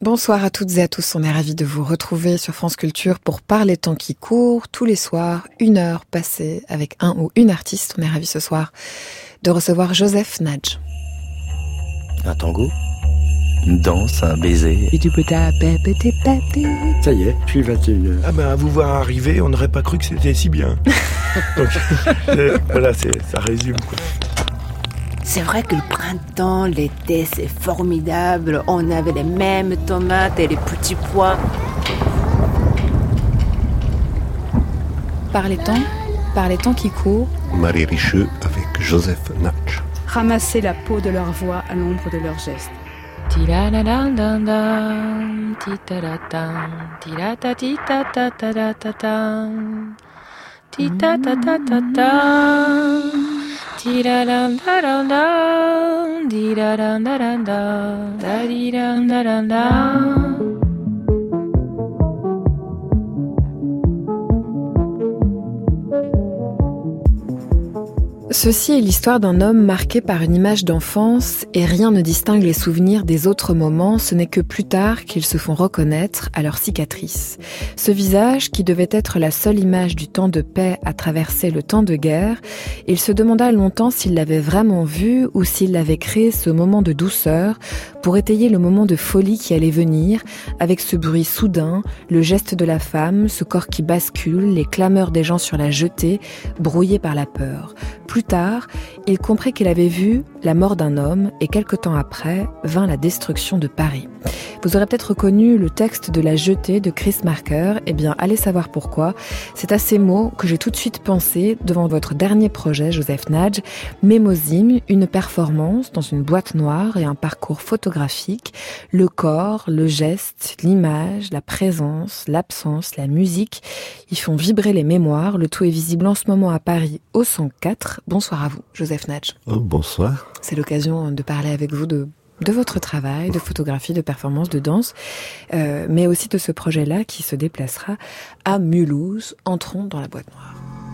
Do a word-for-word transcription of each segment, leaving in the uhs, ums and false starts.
Bonsoir à toutes et à tous, on est ravis de vous retrouver sur France Culture pour parler temps qui court, tous les soirs, une heure passée avec un ou une artiste. On est ravis ce soir de recevoir Joseph Nagy. Un tango, une danse, un baiser. Ça y est, je suis vingt et une heures. Ah ben, à vous voir arriver, on n'aurait pas cru que c'était si bien. Donc, euh, voilà, c'est, ça résume, quoi. C'est vrai que le printemps, l'été, c'est formidable. On avait les mêmes tomates et les petits pois. Par les temps, par les temps qui courent. Marie Richeux avec Joseph Nagy. Ramasser la peau de leur voix à l'ombre de leurs gestes. Ceci est l'histoire d'un homme marqué par une image d'enfance et rien ne distingue les souvenirs des autres moments, ce n'est que plus tard qu'ils se font reconnaître à leurs cicatrices. Ce visage, qui devait être la seule image du temps de paix à traverser le temps de guerre, il se demanda longtemps s'il l'avait vraiment vu ou s'il avait créé ce moment de douceur pour étayer le moment de folie qui allait venir, avec ce bruit soudain, le geste de la femme, ce corps qui bascule, les clameurs des gens sur la jetée, brouillés par la peur. Plus tard, il comprit qu'il avait vu la mort d'un homme et quelque temps après vint la destruction de Paris. Vous aurez peut-être reconnu le texte de La Jetée de Chris Marker. Eh bien, allez savoir pourquoi. C'est à ces mots que j'ai tout de suite pensé devant votre dernier projet, Joseph Nagy, Mémosine, une performance dans une boîte noire et un parcours photographique. Le corps, le geste, l'image, la présence, l'absence, la musique, ils font vibrer les mémoires. Le tout est visible en ce moment à Paris au cent quatre. Bonsoir à vous, Joseph Nagy. Oh, bonsoir. C'est l'occasion de parler avec vous de de votre travail, de photographie, de performance, de danse, euh, mais aussi de ce projet-là qui se déplacera à Mulhouse. Entrons dans la boîte noire.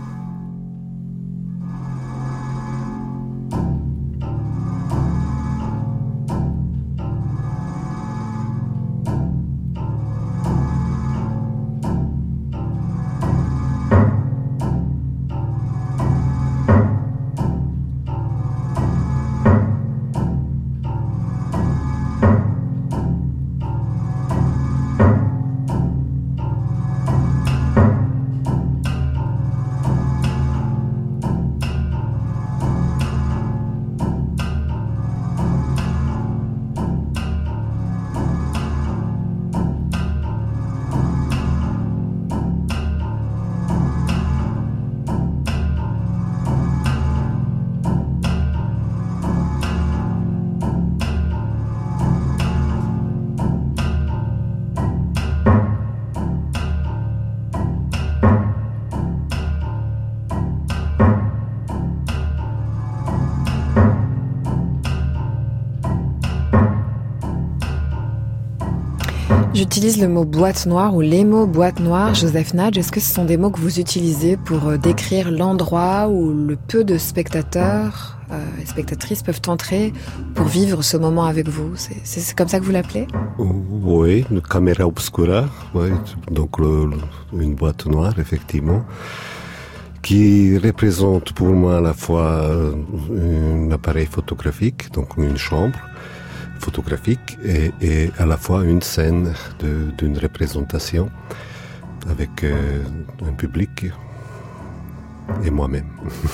J'utilise le mot boîte noire ou les mots boîte noire, Joseph Nagy. Est-ce que ce sont des mots que vous utilisez pour décrire l'endroit où le peu de spectateurs euh, et spectatrices peuvent entrer pour vivre ce moment avec vous? C'est, c'est, c'est comme ça que vous l'appelez? Oui, une caméra obscura, oui, donc le, le, une boîte noire, effectivement, qui représente pour moi à la fois un appareil photographique, donc une chambre photographique, et, et à la fois une scène de, d'une représentation avec euh, un public et moi-même.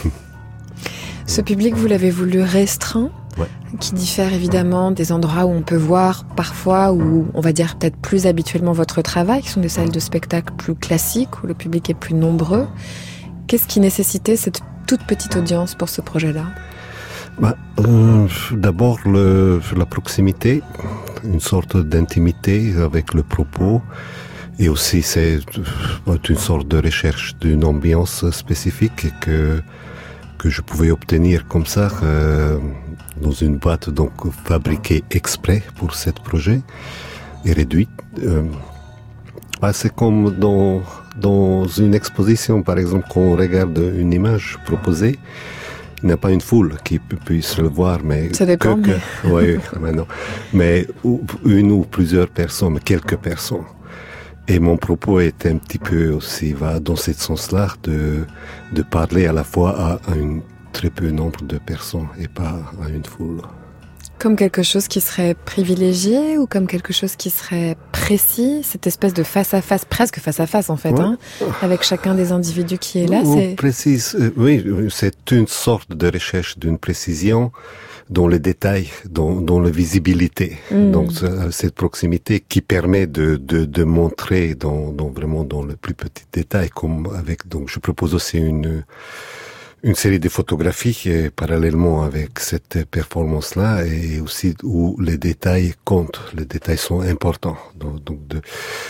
Ce public, vous l'avez voulu restreint, ouais. Qui diffère évidemment des endroits où on peut voir parfois, où on va dire peut-être plus habituellement votre travail, qui sont des salles de spectacle plus classiques, où le public est plus nombreux. Qu'est-ce qui nécessitait cette toute petite audience pour ce projet-là ? Bah, euh, d'abord le, la proximité, une sorte d'intimité avec le propos, et aussi c'est une sorte de recherche d'une ambiance spécifique que que je pouvais obtenir comme ça euh, dans une boîte donc fabriquée exprès pour ce projet et réduite. Euh, bah, c'est comme dans dans une exposition par exemple, quand on regarde une image proposée. il n'y a pas une foule qui p- puisse le voir, mais Ça dépend, que, que, oui, maintenant, mais ou, une ou plusieurs personnes, quelques personnes. Et mon propos est un petit peu aussi va dans ce sens-là de de parler à la fois à, à un très peu nombre de personnes et pas à une foule. Comme quelque chose qui serait privilégié ou comme quelque chose qui serait précis, cette espèce de face à face, presque face à face en fait, Ouais. hein, avec chacun des individus qui est là. Ou C'est précise, euh, oui, c'est une sorte de recherche d'une précision dans les détails, dans, dans la visibilité. Mm. Donc ce- cette proximité qui permet de, de, de montrer dans, dans vraiment dans le plus petit détail, comme avec. Donc je propose aussi une une série de photographies euh, parallèlement avec cette performance-là et aussi où les détails comptent, les détails sont importants. Donc, donc de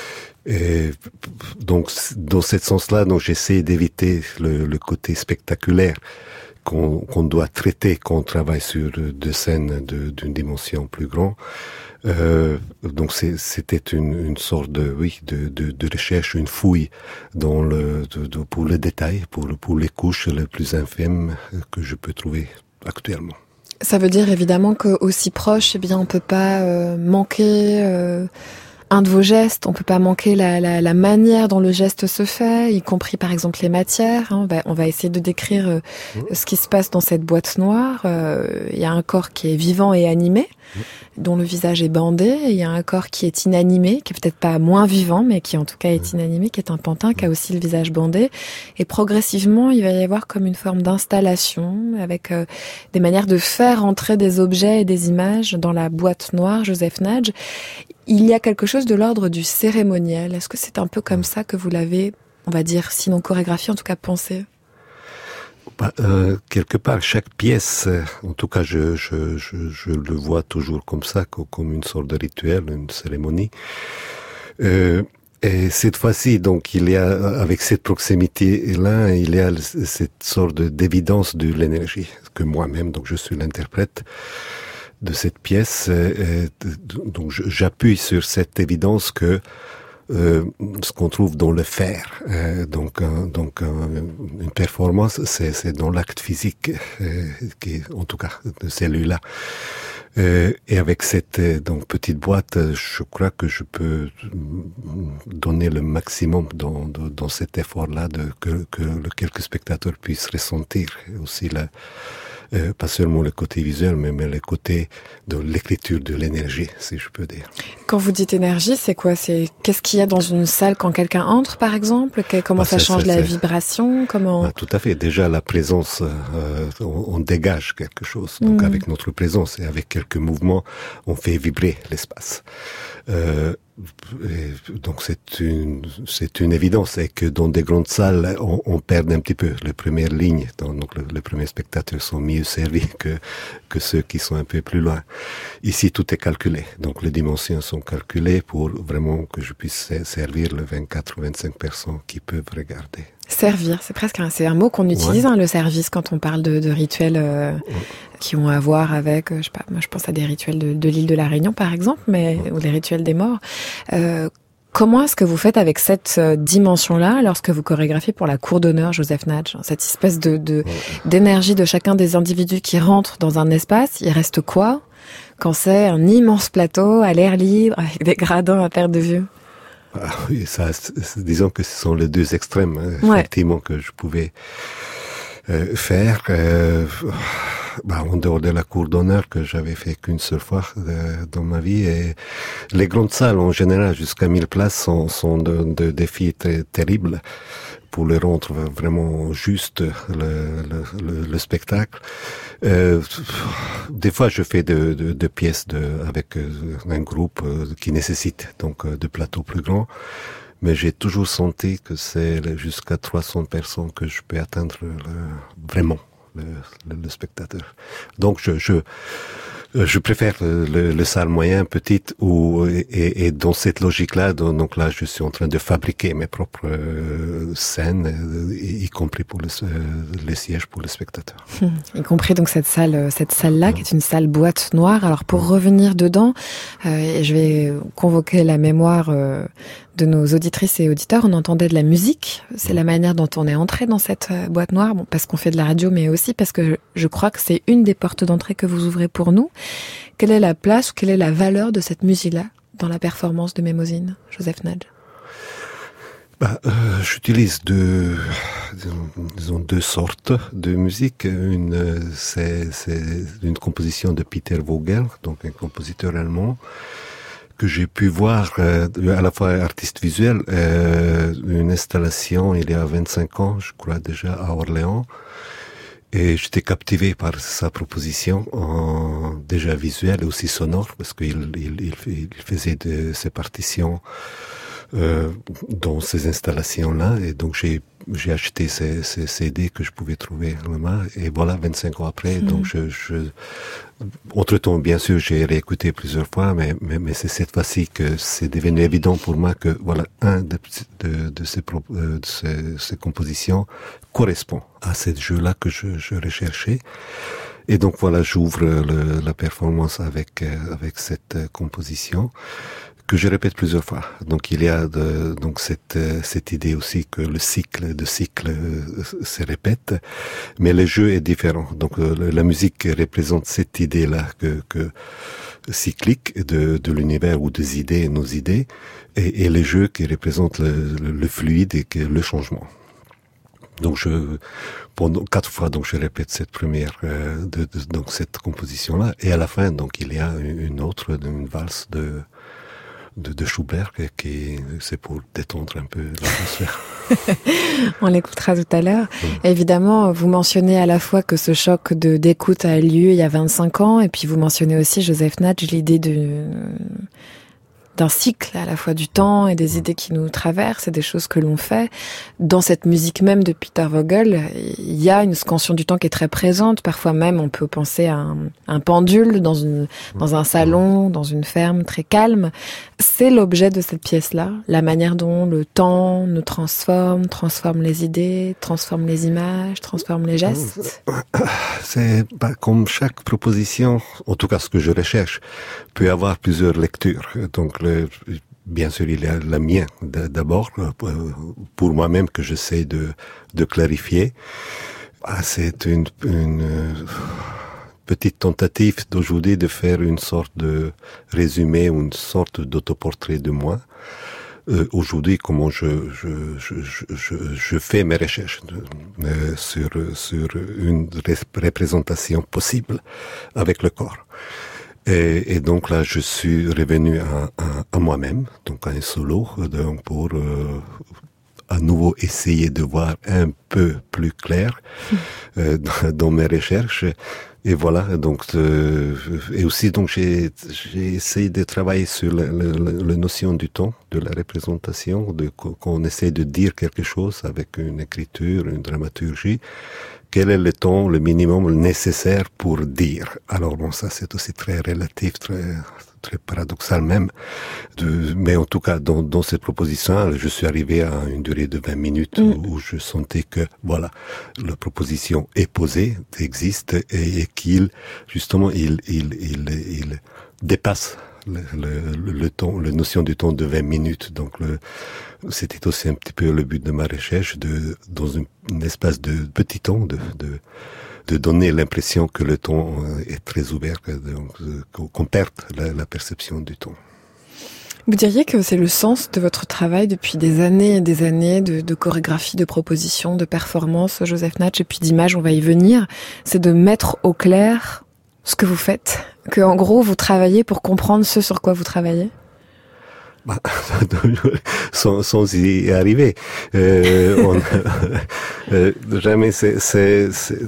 et donc, dans ce sens-là, donc j'essaie d'éviter le, le côté spectaculaire qu'on, qu'on doit traiter quand on travaille sur deux scènes de, d'une dimension plus grande. Euh, donc c'est, c'était une, une sorte de, oui, de, de, de recherche, une fouille dans le, de, de, pour les détails, pour, pour les couches les plus infimes que je peux trouver actuellement. Ça veut dire évidemment que aussi proche, eh bien, on peut pas euh, manquer euh, un de vos gestes. On peut pas manquer la, la, la manière dont le geste se fait, y compris par exemple les matières. Hein. Bah, on va essayer de décrire euh, ce qui se passe dans cette boîte noire. Euh, il y a un corps qui est vivant et animé, dont le visage est bandé. Et il y a un corps qui est inanimé, qui est peut-être pas moins vivant, mais qui en tout cas est inanimé, qui est un pantin, qui a aussi le visage bandé. Et progressivement, il va y avoir comme une forme d'installation avec euh, des manières de faire entrer des objets et des images dans la boîte noire, Joseph Nagy. Il y a quelque chose de l'ordre du cérémoniel. Est-ce que c'est un peu comme ça que vous l'avez, on va dire, sinon chorégraphié, en tout cas pensé ? Bah, euh, quelque part, chaque pièce, euh, en tout cas, je, je, je, je le vois toujours comme ça, co- comme une sorte de rituel, une cérémonie. Euh, et cette fois-ci, donc, il y a, avec cette proximité-là, il y a cette sorte de- d'évidence de l'énergie, que moi-même, donc, je suis l'interprète de cette pièce. Euh, donc, je- j'appuie sur cette évidence que Euh, ce qu'on trouve dans le faire. Euh, donc, un, donc un, une performance, c'est, c'est dans l'acte physique, euh, qui, en tout cas, de celui-là. Euh, et avec cette euh, donc petite boîte, je crois que je peux donner le maximum dans, dans, dans cet effort-là, de que, que le, quelques spectateurs puissent ressentir aussi la. Euh, pas seulement le côté visuel, mais, mais le côté de l'écriture de l'énergie, si je peux dire. Quand vous dites énergie, c'est quoi ? C'est qu'est-ce qu'il y a dans une salle quand quelqu'un entre, par exemple ? Que- Comment Ah, ça c'est- change c'est- la c'est- vibration ? Comment Ah, tout à fait. Déjà, la présence, euh, on, on dégage quelque chose. Donc, Mm. avec notre présence et avec quelques mouvements, on fait vibrer l'espace. Euh, et donc, c'est une, c'est une évidence. Et que dans des grandes salles, on, on perd un petit peu les premières lignes. Donc, le, les premiers spectateurs sont mieux servis que, que ceux qui sont un peu plus loin. Ici, tout est calculé. Donc, les dimensions sont calculées pour vraiment que je puisse servir les vingt-quatre ou vingt-cinq personnes qui peuvent regarder. servir, c'est presque un, c'est un mot qu'on utilise, Ouais. hein, le service, quand on parle de, de rituels euh, Ouais. qui ont à voir avec, euh, je sais pas, moi je pense à des rituels de, de l'île de la Réunion par exemple, mais Ouais. ou les rituels des morts. Euh, comment est-ce que vous faites avec cette euh, dimension-là lorsque vous chorégraphiez pour la cour d'honneur Joseph Nagy, cette espèce de, de Ouais. d'énergie de chacun des individus qui rentrent dans un espace, il reste quoi quand c'est un immense plateau à l'air libre avec des gradins à perte de vue? Ah oui, ça, c'est- disons que ce sont les deux extrêmes, hein, Ouais. effectivement, que je pouvais euh, faire. Euh, bah, en dehors de la cour d'honneur, que j'avais fait qu'une seule fois euh, dans ma vie. Et les grandes salles, en général, jusqu'à mille places, sont, sont de, de défis très terribles pour le rendre vraiment juste, le, le, le, le spectacle. Euh, des fois, je fais de, de, de pièces de, avec euh, un groupe euh, qui nécessite donc euh, de plateaux plus grands, mais j'ai toujours senti que c'est le- jusqu'à trois cents personnes que je peux atteindre le, vraiment le, le, le spectateur. Donc, je, je Je préfère le, le, le salle moyen, petite, où et, et dans cette logique-là, donc là, je suis en train de fabriquer mes propres euh, scènes, y, y compris pour le, les sièges pour les spectateurs. Hum, y compris donc cette salle, cette salle-là, hum. qui est une salle boîte noire. Alors pour revenir dedans, euh, je vais convoquer la mémoire euh, de nos auditrices et auditeurs. On entendait de la musique. C'est hum. la manière dont on est entré dans cette boîte noire, bon, parce qu'on fait de la radio, mais aussi parce que je crois que c'est une des portes d'entrée que vous ouvrez pour nous. Quelle est la place ou quelle est la valeur de cette musique-là dans la performance de Mémosine, Joseph Nagy? Bah, euh, j'utilise deux, disons, disons deux sortes de musique. Une, c'est, c'est une composition de Peter Vogel, donc un compositeur allemand, que j'ai pu voir euh, à la fois artiste visuel, euh, une installation il y a vingt-cinq ans, je crois déjà, à Orléans. Et j'étais captivé par sa proposition, en, déjà visuelle et aussi sonore, parce qu'il il, il, il faisait de ses partitions euh, dans ces installations-là. Et donc j'ai j'ai acheté ces, ces C D que je pouvais trouver là-bas. Et voilà, vingt-cinq ans après, mmh. donc je, je entre-temps, bien sûr, j'ai réécouté plusieurs fois, mais, mais, mais c'est cette fois-ci que c'est devenu évident pour moi que, voilà, un de, de, de, ces, de ces, ces compositions correspond à ce jeu-là que je, je recherchais. Et donc, voilà, j'ouvre le, la performance avec, avec cette composition que je répète plusieurs fois. Donc il y a de, donc cette cette idée aussi que le cycle de cycle se répète, mais le jeu est différent. Donc la musique représente cette idée-là que que cyclique de de l'univers ou des idées, nos idées, et, et les jeux qui représentent le, le, le fluide et que le changement. Donc je pendant quatre fois donc je répète cette première euh, de, de donc cette composition là, et à la fin donc il y a une autre une valse de De, de Schubert, qui c'est pour détendre un peu l'atmosphère. On l'écoutera tout à l'heure. Ouais. Évidemment, vous mentionnez à la fois que ce choc de d'écoute a eu lieu il y a vingt-cinq ans, et puis vous mentionnez aussi, Joseph Nagy, l'idée de d'un cycle à la fois du temps et des idées qui nous traversent et des choses que l'on fait. Dans cette musique même de Peter Vogel, il y a une scansion du temps qui est très présente. Parfois même, on peut penser à un, un pendule dans une, dans un salon, dans une ferme très calme. C'est l'objet de cette pièce-là, la manière dont le temps nous transforme, transforme les idées, transforme les images, transforme les gestes. C'est bah, comme chaque proposition, en tout cas ce que je recherche, peut avoir plusieurs lectures. Donc le, bien sûr, il y a la mienne d'abord, pour moi-même que j'essaie de, de clarifier. Ah, c'est une, une petite tentative d'aujourd'hui de faire une sorte de résumé ou une sorte d'autoportrait de moi. Euh, aujourd'hui, comment je, je, je, je, je fais mes recherches de, euh, sur, sur une représentation possible avec le corps. Et, et donc là, je suis revenu à, à, à moi-même, donc à un solo, donc pour euh, à nouveau essayer de voir un peu plus clair euh, dans, dans mes recherches. Et voilà, donc euh, et aussi donc j'ai j'ai essayé de travailler sur la, la, la notion du temps, de la représentation, de qu'on essaie de dire quelque chose avec une écriture, une dramaturgie. Quel est le temps, le minimum nécessaire pour dire? Alors bon, ça c'est aussi très relatif, très très paradoxal même. De, mais en tout cas, dans, dans cette proposition, je suis arrivé à une durée de vingt minutes mmh. où, où je sentais que voilà, la proposition est posée, existe et, et qu'il justement il il il il dépasse le, le, le temps, la notion du temps de vingt minutes. Donc le, c'était aussi un petit peu le but de ma recherche, de dans une, une espèce de petit temps, de, de de donner l'impression que le temps est très ouvert, donc qu'on perde la, la perception du temps. Vous diriez que c'est le sens de votre travail depuis des années et des années de, de chorégraphie, de proposition, de performance, Joseph Nagy, et puis d'image, on va y venir, c'est de mettre au clair ce que vous faites, que en gros vous travaillez pour comprendre ce sur quoi vous travaillez? Bah, sans, sans y arriver, euh, on, euh, jamais c'est, c'est, c'est,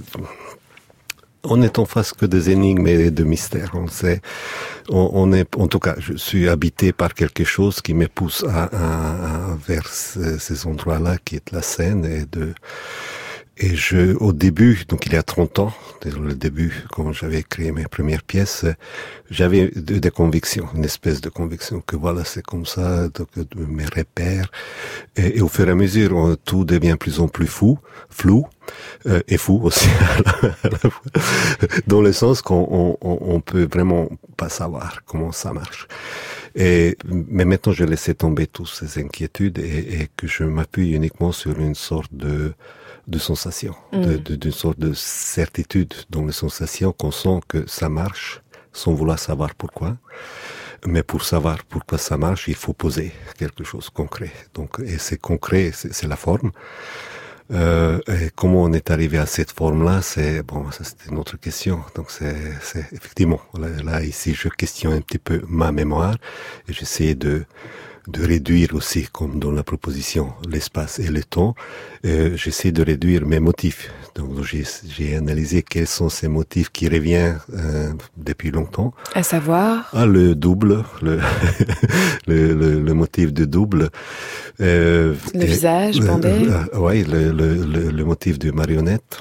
on est en face que des énigmes et de mystères. On sait, on, on est, en tout cas, je suis habité par quelque chose qui me pousse à, à, à vers ces, ces endroits-là, qui est la scène, et de, Et je, au début, donc il y a trente ans, le début, quand j'avais créé mes premières pièces, j'avais des de convictions, une espèce de conviction que voilà, c'est comme ça, donc, mes repères. Et, et au fur et à mesure, on, tout devient plus en plus fou, flou, euh, et fou aussi, à la, à la fois, dans le sens qu'on on, on peut vraiment pas savoir comment ça marche. Et, mais maintenant, je laissais tomber toutes ces inquiétudes et, et que je m'appuie uniquement sur une sorte de de sensation, mmh. de, de, d'une sorte de certitude dans les sensations qu'on sent que ça marche sans vouloir savoir pourquoi. Mais pour savoir pourquoi ça marche, il faut poser quelque chose de concret. Donc, et c'est concret, c'est, c'est la forme. Euh, et comment on est arrivé à cette forme-là, c'est bon, ça c'est une autre question. Donc c'est, c'est effectivement là, là ici, je questionne un petit peu ma mémoire et j'essaie de de réduire aussi, comme dans la proposition, l'espace et le temps. Euh, j'essaie de réduire mes motifs. Donc j'ai, j'ai analysé quels sont ces motifs qui reviennent euh, depuis longtemps. À savoir ah, le double, le, le, le, le motif de double. Euh, le et, visage bandé. Euh, euh, oui, le, le, le, le motif de marionnette,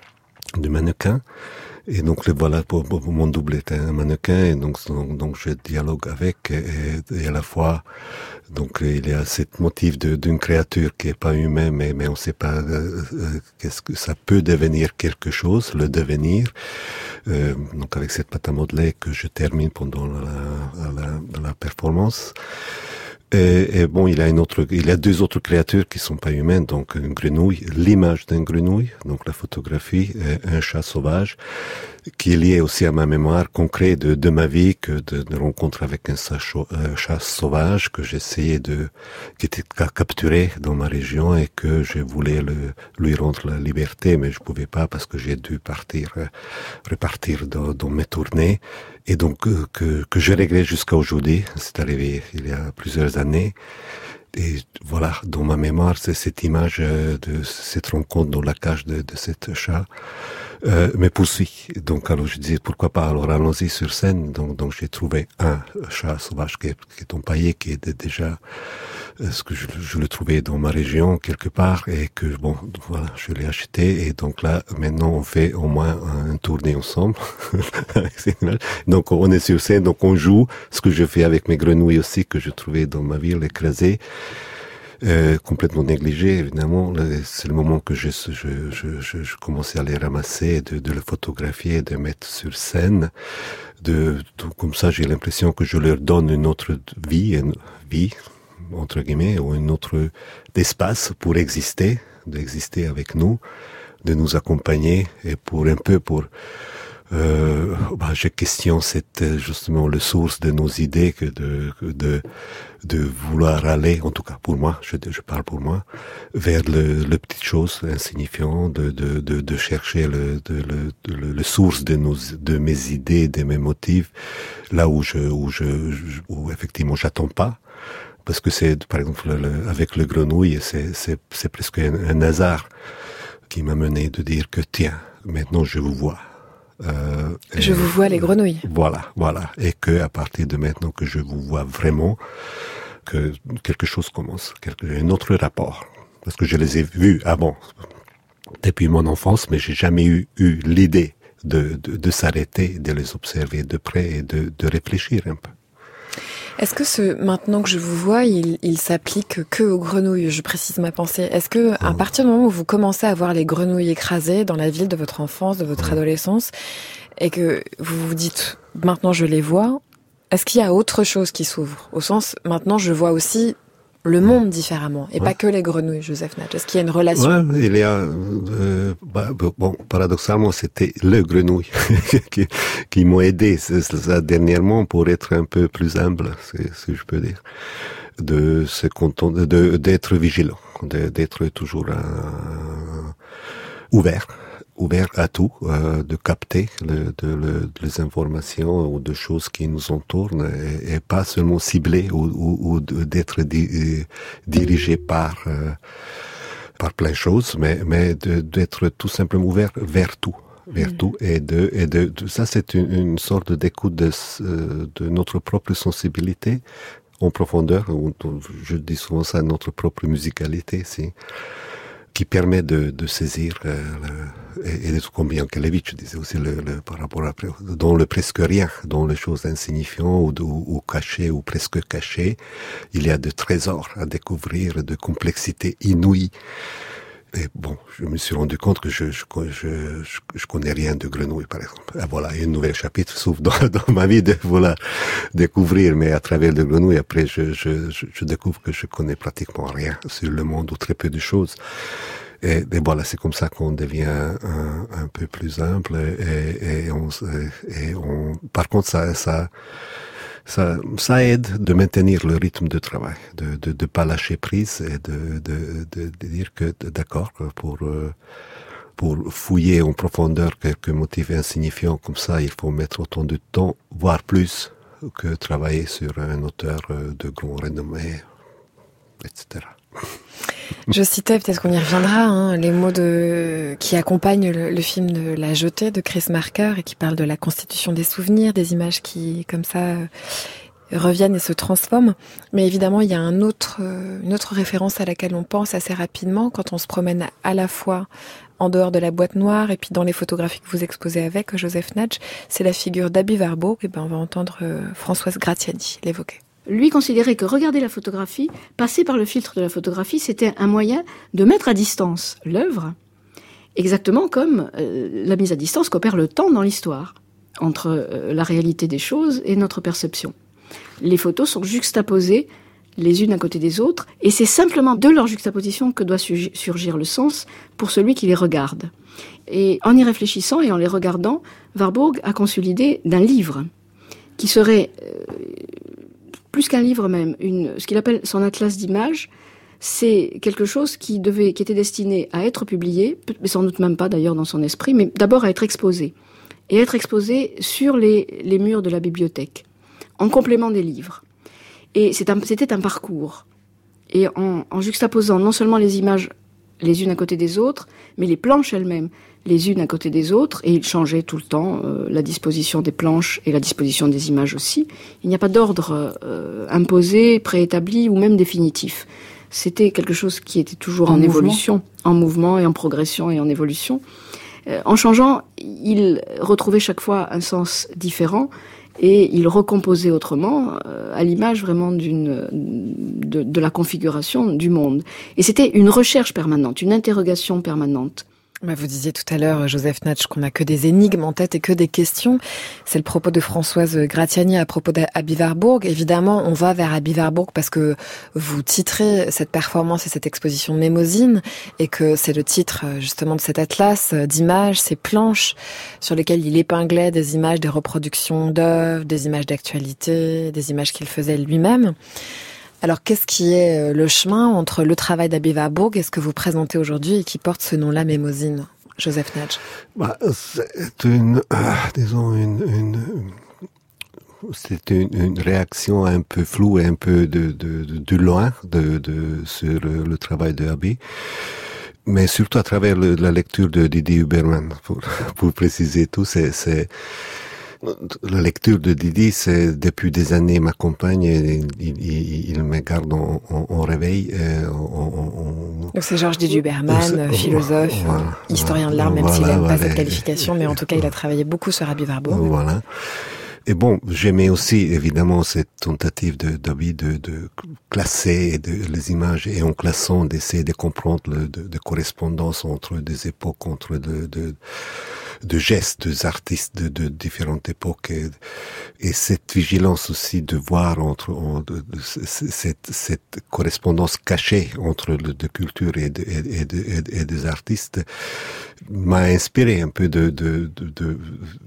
du mannequin. Et donc le voilà, pour, pour mon double est un mannequin, et donc donc, donc je dialogue avec, et, et à la fois donc il y a ce motif de, d'une créature qui est pas humaine, mais mais on sait pas euh, euh, qu'est-ce que ça peut devenir quelque chose, le devenir. Euh, donc avec cette pâte à modeler que je termine pendant la la, la performance. Et, et bon, il y a une autre, il y a deux autres créatures qui sont pas humaines, donc une grenouille, l'image d'une grenouille, donc la photographie, et un chat sauvage, qui est lié aussi à ma mémoire concrète de, de ma vie, que de, de rencontre avec un chat sauvage que j'essayais de, qui était capturé dans ma région et que je voulais le, lui rendre la liberté, mais je pouvais pas parce que j'ai dû partir, repartir dans, dans mes tournées. Et donc, que, que je regrette jusqu'à aujourd'hui. C'est arrivé il y a plusieurs années. Et voilà, dans ma mémoire, c'est cette image de cette rencontre dans la cage de, de cet chat euh, me poursuit. Donc, alors je disais, pourquoi pas, alors allons-y sur scène. Donc, donc j'ai trouvé un chat sauvage qui est, qui est empaillé, qui est déjà euh, ce que je, je le trouvais dans ma région quelque part, et que bon, voilà, je l'ai acheté. Et donc là, maintenant, on fait au moins un, un tournée ensemble. Donc, on est sur scène, donc on joue ce que je fais avec mes grenouilles aussi, que je trouvais dans ma ville écrasées. Euh, complètement négligé, évidemment. C'est le moment que je, je, je, je, je commençais à les ramasser, de, de les photographier, de mettre sur scène. De, tout comme ça, j'ai l'impression que je leur donne une autre vie, une vie, entre guillemets, ou une autre espace pour exister, d'exister avec nous, de nous accompagner, et pour un peu pour Euh, bah, je questionne cette, justement, le source de nos idées, que de, de, de vouloir aller, en tout cas pour moi, je, je parle pour moi, vers le, le petite chose insignifiant, de, de, de, de chercher le, de, le, le, le source de nos, de mes idées, de mes motifs, là où je, où je, où effectivement j'attends pas. Parce que c'est, par exemple, le, avec le grenouille, c'est, c'est, c'est presque un, un hasard qui m'a mené de dire que tiens, maintenant je vous vois. Euh, je vous vois les grenouilles. Voilà, voilà. Et que à partir de maintenant que je vous vois vraiment, que quelque chose commence, quelque, un autre rapport. Parce que je les ai vus avant, depuis mon enfance, mais j'ai jamais eu, eu l'idée de, de, de s'arrêter, de les observer de près et de, de réfléchir un peu. Est-ce que ce maintenant que je vous vois, il, il s'applique que aux grenouilles? Je précise ma pensée. Est-ce que à partir du moment où vous commencez à voir les grenouilles écrasées dans la ville de votre enfance, de votre adolescence, et que vous vous dites maintenant je les vois, est-ce qu'il y a autre chose qui s'ouvre? Au sens maintenant je vois aussi le monde différemment, et ouais. pas que les grenouilles, Joseph Nagy. Est-ce qu'il y a une relation? Ouais, il y a, euh, bah, bon, paradoxalement, c'était le grenouille qui, qui m'ont aidé, c'est, ça, dernièrement, pour être un peu plus humble, c'est ce que je peux dire, de se contenter, de, d'être vigilant, de, d'être toujours euh, ouvert. ouvert à tout, euh, de capter le, de, le, les informations ou de choses qui nous entourent, et, et pas seulement ciblé ou, ou, ou d'être di, dirigé par euh, par plein de choses, mais mais de, d'être tout simplement ouvert vers tout, vers mmh. tout, et de et de, de ça c'est une, une sorte d'écoute de de notre propre sensibilité en profondeur. Je dis souvent ça, notre propre musicalité, si. qui permet de, de saisir euh, le, et, et de tout comme Yankelevitch disait aussi le, le, par rapport à dans le presque rien, dans les choses insignifiantes ou, ou, ou cachées ou presque cachées, il y a de trésors à découvrir, de complexité inouïe. Et bon, je me suis rendu compte que je je je je, je connais rien de Grenouille, par exemple. Et voilà, un nouvel chapitre s'ouvre dans, dans ma vie de voilà découvrir, mais à travers le Grenouille, après je, je je je découvre que je connais pratiquement rien sur le monde ou très peu de choses. Et, et voilà, c'est comme ça qu'on devient un, un peu plus humble et, et on et on. Par contre, ça ça. Ça, ça aide de maintenir le rythme de travail, de de, de pas lâcher prise et de de de, de dire que d'accord pour pour fouiller en profondeur quelques motifs insignifiants comme ça, il faut mettre autant de temps, voire plus, que travailler sur un auteur de grand renommée, et cetera. Je citais, peut-être qu'on y reviendra, hein, les mots de qui accompagnent le, le film de La Jetée de Chris Marker et qui parlent de la constitution des souvenirs, des images qui, comme ça, euh, reviennent et se transforment. Mais évidemment, il y a un autre, euh, une autre référence à laquelle on pense assez rapidement quand on se promène à la fois en dehors de la boîte noire et puis dans les photographies que vous exposez avec Joseph Nagy, c'est la figure d'Aby Warburg. Et ben, on va entendre euh, Françoise Gratiani l'évoquer. Lui considérait que regarder la photographie, passer par le filtre de la photographie, c'était un moyen de mettre à distance l'œuvre, exactement comme euh, la mise à distance qu'opère le temps dans l'histoire, entre euh, la réalité des choses et notre perception. Les photos sont juxtaposées les unes à côté des autres, et c'est simplement de leur juxtaposition que doit su- surgir le sens pour celui qui les regarde. Et en y réfléchissant et en les regardant, Warburg a conçu l'idée d'un livre, qui serait... Euh, plus qu'un livre même, une, ce qu'il appelle son atlas d'images, c'est quelque chose qui devait, qui était destiné à être publié, mais sans doute même pas d'ailleurs dans son esprit, mais d'abord à être exposé. Et être exposé sur les, les murs de la bibliothèque, en complément des livres. Et c'est un, c'était un parcours. Et en, en juxtaposant non seulement les images les unes à côté des autres, mais les planches elles-mêmes, les unes à côté des autres, et il changeait tout le temps euh, la disposition des planches et la disposition des images aussi. Il n'y a pas d'ordre euh, imposé, préétabli ou même définitif. C'était quelque chose qui était toujours en, en évolution, en mouvement et en progression et en évolution. Euh, en changeant, il retrouvait chaque fois un sens différent et il recomposait autrement, euh, à l'image vraiment d'une de, de la configuration du monde. Et c'était une recherche permanente, une interrogation permanente. Bah, vous disiez tout à l'heure, Joseph Nagy, qu'on n'a que des énigmes en tête et que des questions. C'est le propos de Françoise Gratiani à propos d'Aby Warburg. Évidemment, on va vers Aby Warburg parce que vous titrez cette performance et cette exposition Mémosine et que c'est le titre justement de cet atlas d'images, ces planches sur lesquelles il épinglait des images, des reproductions d'œuvres, des images d'actualité, des images qu'il faisait lui-même. Alors, qu'est-ce qui est le chemin entre le travail d'Aby Warburg et ce que vous présentez aujourd'hui et qui porte ce nom-là, Mémosine, Joseph Nagy? Bah, c'est une, euh, disons, une, une, c'est une, une réaction un peu floue et un peu de, de, de, de loin de, de, sur le, le travail de Aby. Mais surtout à travers le, la lecture de Didier Huberman, pour, pour préciser tout, c'est, c'est, la lecture de Didi, c'est depuis des années m'accompagne et il, il, il me garde en, en, en réveil. En, en, Donc c'est Georges Didier Huberman, philosophe, voilà, historien de l'art, même voilà, s'il n'aime voilà, pas cette qualification, mais en tout cas il a travaillé beaucoup sur Aby Warburg. Voilà. Et bon, j'aimais aussi évidemment cette tentative de d'Aby de, de classer de, les images et en classant d'essayer de comprendre le, de, de correspondance entre des époques, entre de, de de gestes des artistes de, de différentes époques et, et cette vigilance aussi de voir entre en, de, de, cette, cette correspondance cachée entre le, de culture et, de, et, de, et, et des artistes m'a inspiré un peu de, de, de, de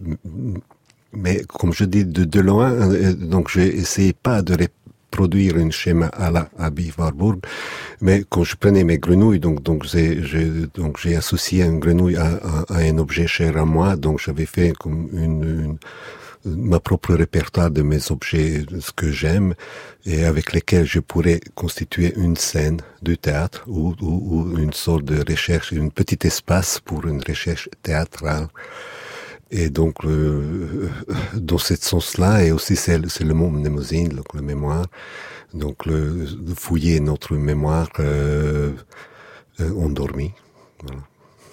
mais comme je dis de, de loin, donc j'ai essayé pas de reproduire un schéma à la Aby Warburg, mais quand je prenais mes grenouilles, donc donc j'ai, j'ai donc j'ai associé une grenouille à, à, à un objet cher à moi, donc j'avais fait comme une, une ma propre répertoire de mes objets, ce que j'aime, et avec lesquels je pourrais constituer une scène de théâtre ou, ou, ou une sorte de recherche, un petit espace pour une recherche théâtrale. Et donc, euh, dans ce sens-là, et aussi c'est, c'est le mot mnémosine, donc la mémoire. Donc, le, fouiller notre mémoire, euh, euh, endormis. Voilà.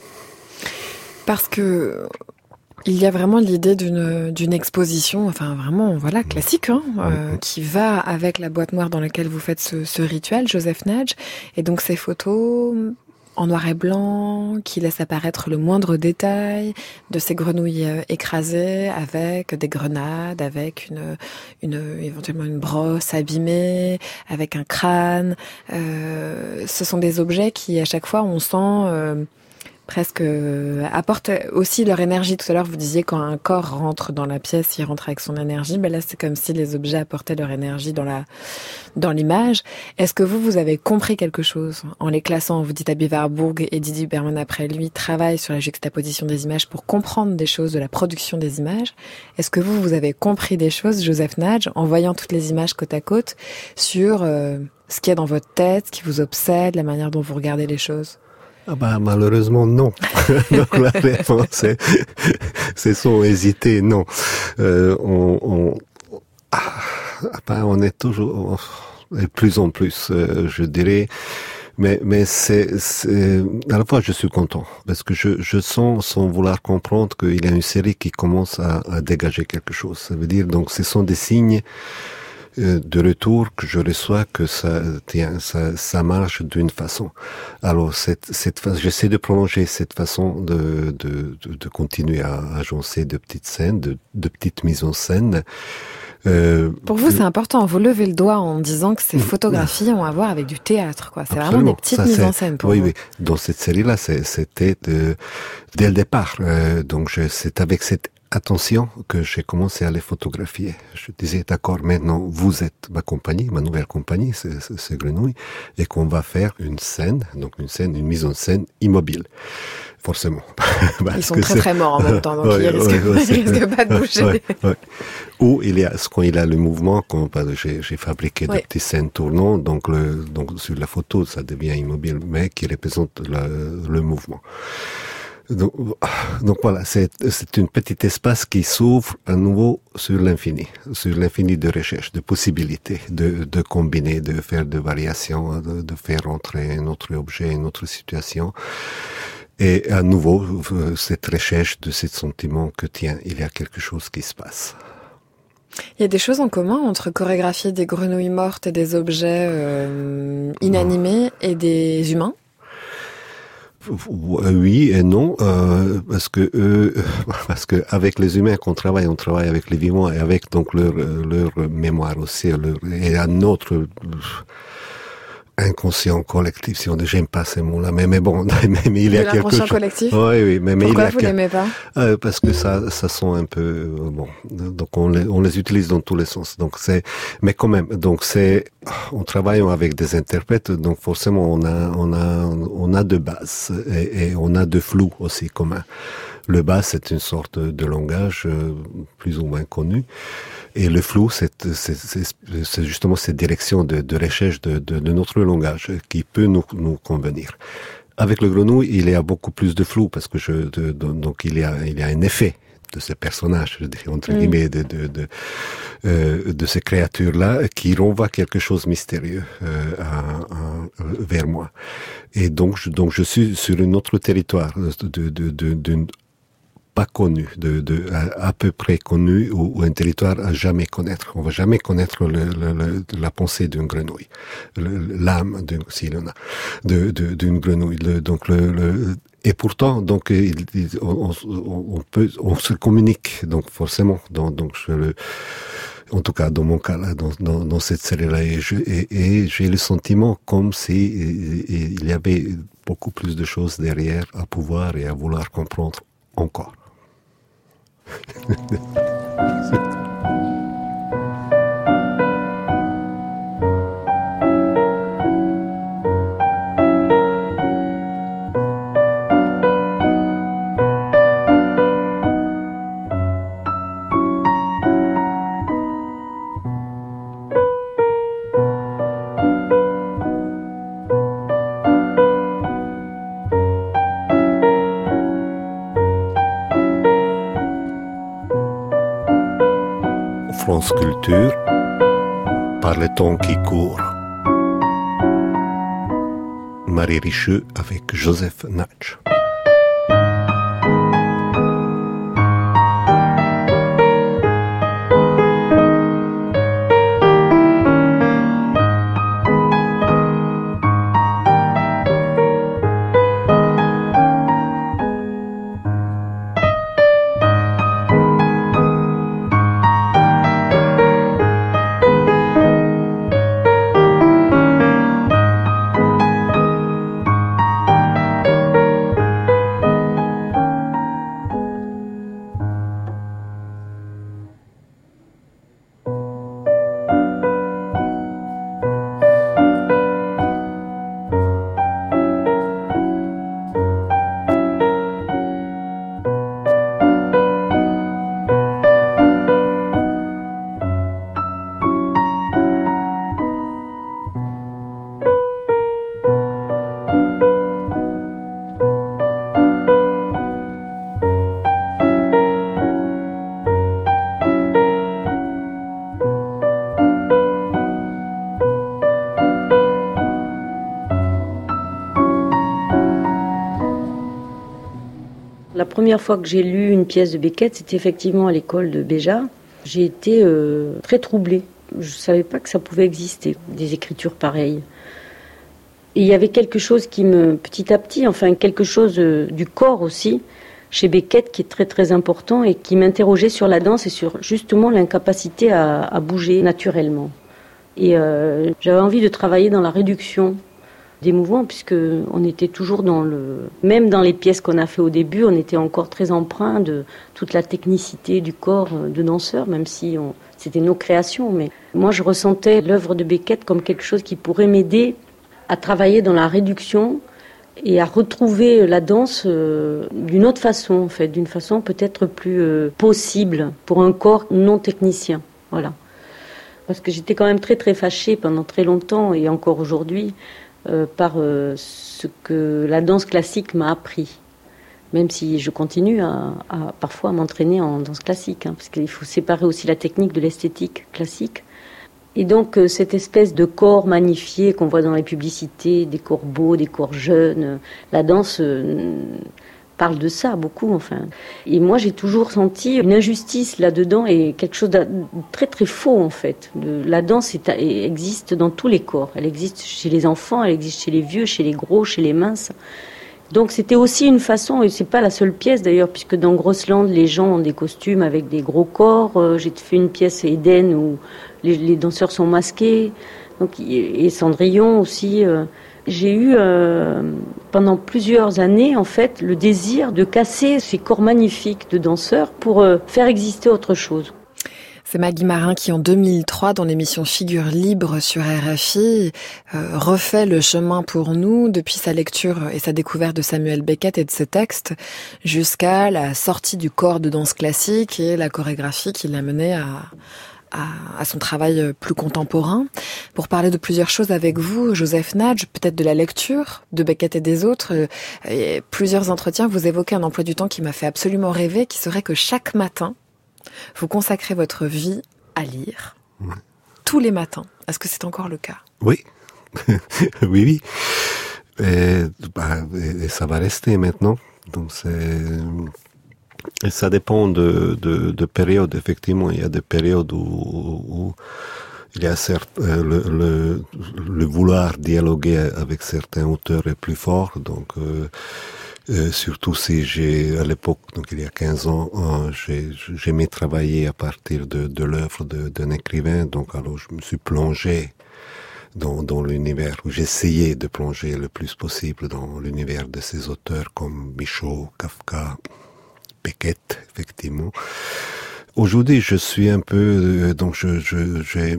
Parce que il y a vraiment l'idée d'une d'une exposition, enfin vraiment voilà classique, hein, euh, qui va avec la boîte noire dans laquelle vous faites ce, ce rituel, Joseph Nagy, et donc ces photos en noir et blanc qui laissent apparaître le moindre détail de ces grenouilles écrasées avec des grenades, avec une une éventuellement une brosse abîmée, avec un crâne. Euh, ce sont des objets qui à chaque fois on sent euh, presque euh, apportent aussi leur énergie. Tout à l'heure, vous disiez quand un corps rentre dans la pièce, il rentre avec son énergie. Ben là, c'est comme si les objets apportaient leur énergie dans la dans l'image. Est-ce que vous, vous avez compris quelque chose en les classant? Vous dites Aby Warburg et Didier Huberman après lui travaillent sur la juxtaposition des images pour comprendre des choses de la production des images. Est-ce que vous, vous avez compris des choses, Joseph Nagy, en voyant toutes les images côte à côte sur euh, ce qu'il y a dans votre tête, ce qui vous obsède, la manière dont vous regardez les choses? Ah bah, malheureusement, non. Donc, la réponse, c'est, c'est sans hésiter, non. Euh, on, on, ah, bah, on est toujours, de plus en plus, euh, je dirais, mais, mais c'est, c'est, à la fois, je suis content, parce que je, je sens, sans vouloir comprendre, qu'il y a une série qui commence à, à dégager quelque chose. Ça veut dire, donc, ce sont des signes de retour que je reçois que ça tiens ça ça marche d'une façon. Alors cette cette façon, j'essaie de prolonger cette façon de de de, de continuer à agencer de petites scènes, de de petites mises en scène. Euh, Pour vous, c'est important. Vous levez le doigt en disant que ces photographies ont à voir avec du théâtre, quoi. C'est absolument. Vraiment des petites ça, mises en scène pour oui, vous. Oui, oui. Dans cette série-là, c'est, c'était de, dès le départ. Euh, donc, je, c'est avec cette attention que j'ai commencé à les photographier. Je disais, d'accord, maintenant, vous êtes ma compagnie, ma nouvelle compagnie, c'est, c'est, c'est Grenouille, et qu'on va faire une scène, donc une scène, une mise en scène immobile. Forcément. Ils sont très très morts en même temps, donc ouais, ils risquent, ouais, ils risquent pas de bouger. Ouais, ouais. Ou il y a, quand il a le mouvement, quand j'ai, j'ai fabriqué ouais. de petites scènes tournantes, donc le, donc sur la photo, ça devient immobile, mais qui représente la, le mouvement. Donc, donc voilà, c'est, c'est une petite espace qui s'ouvre à nouveau sur l'infini, sur l'infini de recherche, de possibilités, de, de combiner, de faire des variations, de, de faire entrer un autre objet, une autre situation. Et à nouveau, cette recherche de ce sentiment que tiens, il y a quelque chose qui se passe. Il y a des choses en commun entre chorégraphier des grenouilles mortes et des objets euh, inanimés et des humains? Oui et non, euh, parce que eux, parce que avec les humains qu'on travaille, on travaille avec les vivants et avec donc leur leur mémoire aussi, leur, et à notre inconscient collectif, si on ne j'aime pas ces mots-là, mais mais bon, mais, mais il y a quelque chose. Collectif. Oui, oui, mais mais Pourquoi il y a vous l'aimez pas? euh, Parce que ça, ça sent un peu euh, bon. Donc on les, on les utilise dans tous les sens. Donc c'est, mais quand même, donc c'est, on travaille avec des interprètes, donc forcément on a, on a, on a de bases et, et on a de flou aussi commun. Le bas, c'est une sorte de langage euh, plus ou moins connu. Et le flou, c'est, c'est, c'est, c'est justement cette direction de, de recherche de, de, de notre langage qui peut nous, nous convenir. Avec le grenouille, il y a beaucoup plus de flou parce que je, de, de, donc il y a, il y a un effet de ces personnages, je dirais, entre mmh. guillemets, de, de, de, euh, de ces créatures-là qui renvoient quelque chose de mystérieux euh, à, à, vers moi. Et donc, je, donc, je suis sur un autre territoire de, de, de, d'une pas connu, de, de à, à peu près connu, ou, ou un territoire à jamais connaître. On va jamais connaître le, le, le, la pensée d'une grenouille, le, l'âme d'une, s'il y en a, de, de, d'une grenouille. Le, donc le, le, et pourtant, donc il, il, on, on peut, on se communique, donc forcément. Donc, donc je le, en tout cas dans mon cas là, dans, dans, dans cette série-là, et, je, et, et j'ai le sentiment comme si et, et il y avait beaucoup plus de choses derrière à pouvoir et à vouloir comprendre encore. France Culture, par le temps qui court. Marie Richeux avec Joseph Nagy. La première fois que j'ai lu une pièce de Beckett, c'était effectivement à l'école de Béja. J'ai été euh, très troublée. Je ne savais pas que ça pouvait exister, des écritures pareilles. Et il y avait quelque chose qui me, petit à petit, enfin quelque chose euh, du corps aussi, chez Beckett, qui est très très important et qui m'interrogeait sur la danse et sur justement l'incapacité à, à bouger naturellement. Et euh, j'avais envie de travailler dans la réduction des mouvements, puisque on était toujours dans le... Même dans les pièces qu'on a fait au début, on était encore très empreint de toute la technicité du corps de danseur, même si on... c'était nos créations. Mais moi, je ressentais l'œuvre de Beckett comme quelque chose qui pourrait m'aider à travailler dans la réduction et à retrouver la danse euh, d'une autre façon, en fait, d'une façon peut-être plus euh, possible pour un corps non technicien. Voilà. Parce que j'étais quand même très très fâchée pendant très longtemps, et encore aujourd'hui, Euh, par euh, ce que la danse classique m'a appris, même si je continue à, à parfois à m'entraîner en danse classique, hein, parce qu'il faut séparer aussi la technique de l'esthétique classique. Et donc euh, cette espèce de corps magnifié qu'on voit dans les publicités, des corps beaux, des corps jeunes, euh, la danse euh, parle de ça beaucoup, enfin. Et moi j'ai toujours senti une injustice là-dedans et quelque chose de très très faux en fait. De, la danse est, existe dans tous les corps. Elle existe chez les enfants, elle existe chez les vieux, chez les gros, chez les minces. Donc c'était aussi une façon, et c'est pas la seule pièce d'ailleurs, puisque dans Grossland les gens ont des costumes avec des gros corps. Euh, j'ai fait une pièce Eden où les, les danseurs sont masqués, donc, et Cendrillon aussi. Euh, J'ai eu euh, pendant plusieurs années en fait le désir de casser ces corps magnifiques de danseurs pour euh, faire exister autre chose. C'est Maggie Marin qui, en deux mille trois, dans l'émission Figure libre sur R F I, euh, refait le chemin pour nous depuis sa lecture et sa découverte de Samuel Beckett et de ses textes jusqu'à la sortie du corps de danse classique et la chorégraphie qui l'a mené à... À, à son travail plus contemporain. Pour parler de plusieurs choses avec vous, Joseph Nagy, peut-être de la lecture de Beckett et des autres, et plusieurs entretiens, vous évoquez un emploi du temps qui m'a fait absolument rêver, qui serait que chaque matin, vous consacrez votre vie à lire. Ouais. Tous les matins. Est-ce que c'est encore le cas? Oui. oui, oui. Et, bah, et ça va rester maintenant. Donc c'est... Et ça dépend de, de, de périodes, effectivement. Il y a des périodes où, où il y a certes, euh, le, le, le vouloir dialoguer avec certains auteurs est plus fort. Donc, euh, euh, surtout si j'ai, à l'époque, donc il y a quinze ans, euh, j'ai, j'aimais travailler à partir de, de l'œuvre de, d'un écrivain. Donc, alors, je me suis plongé dans, dans l'univers, où j'essayais de plonger le plus possible dans l'univers de ces auteurs comme Michaud, Kafka, Beckett, effectivement. Aujourd'hui, je suis un peu, euh, donc je, je, j'ai,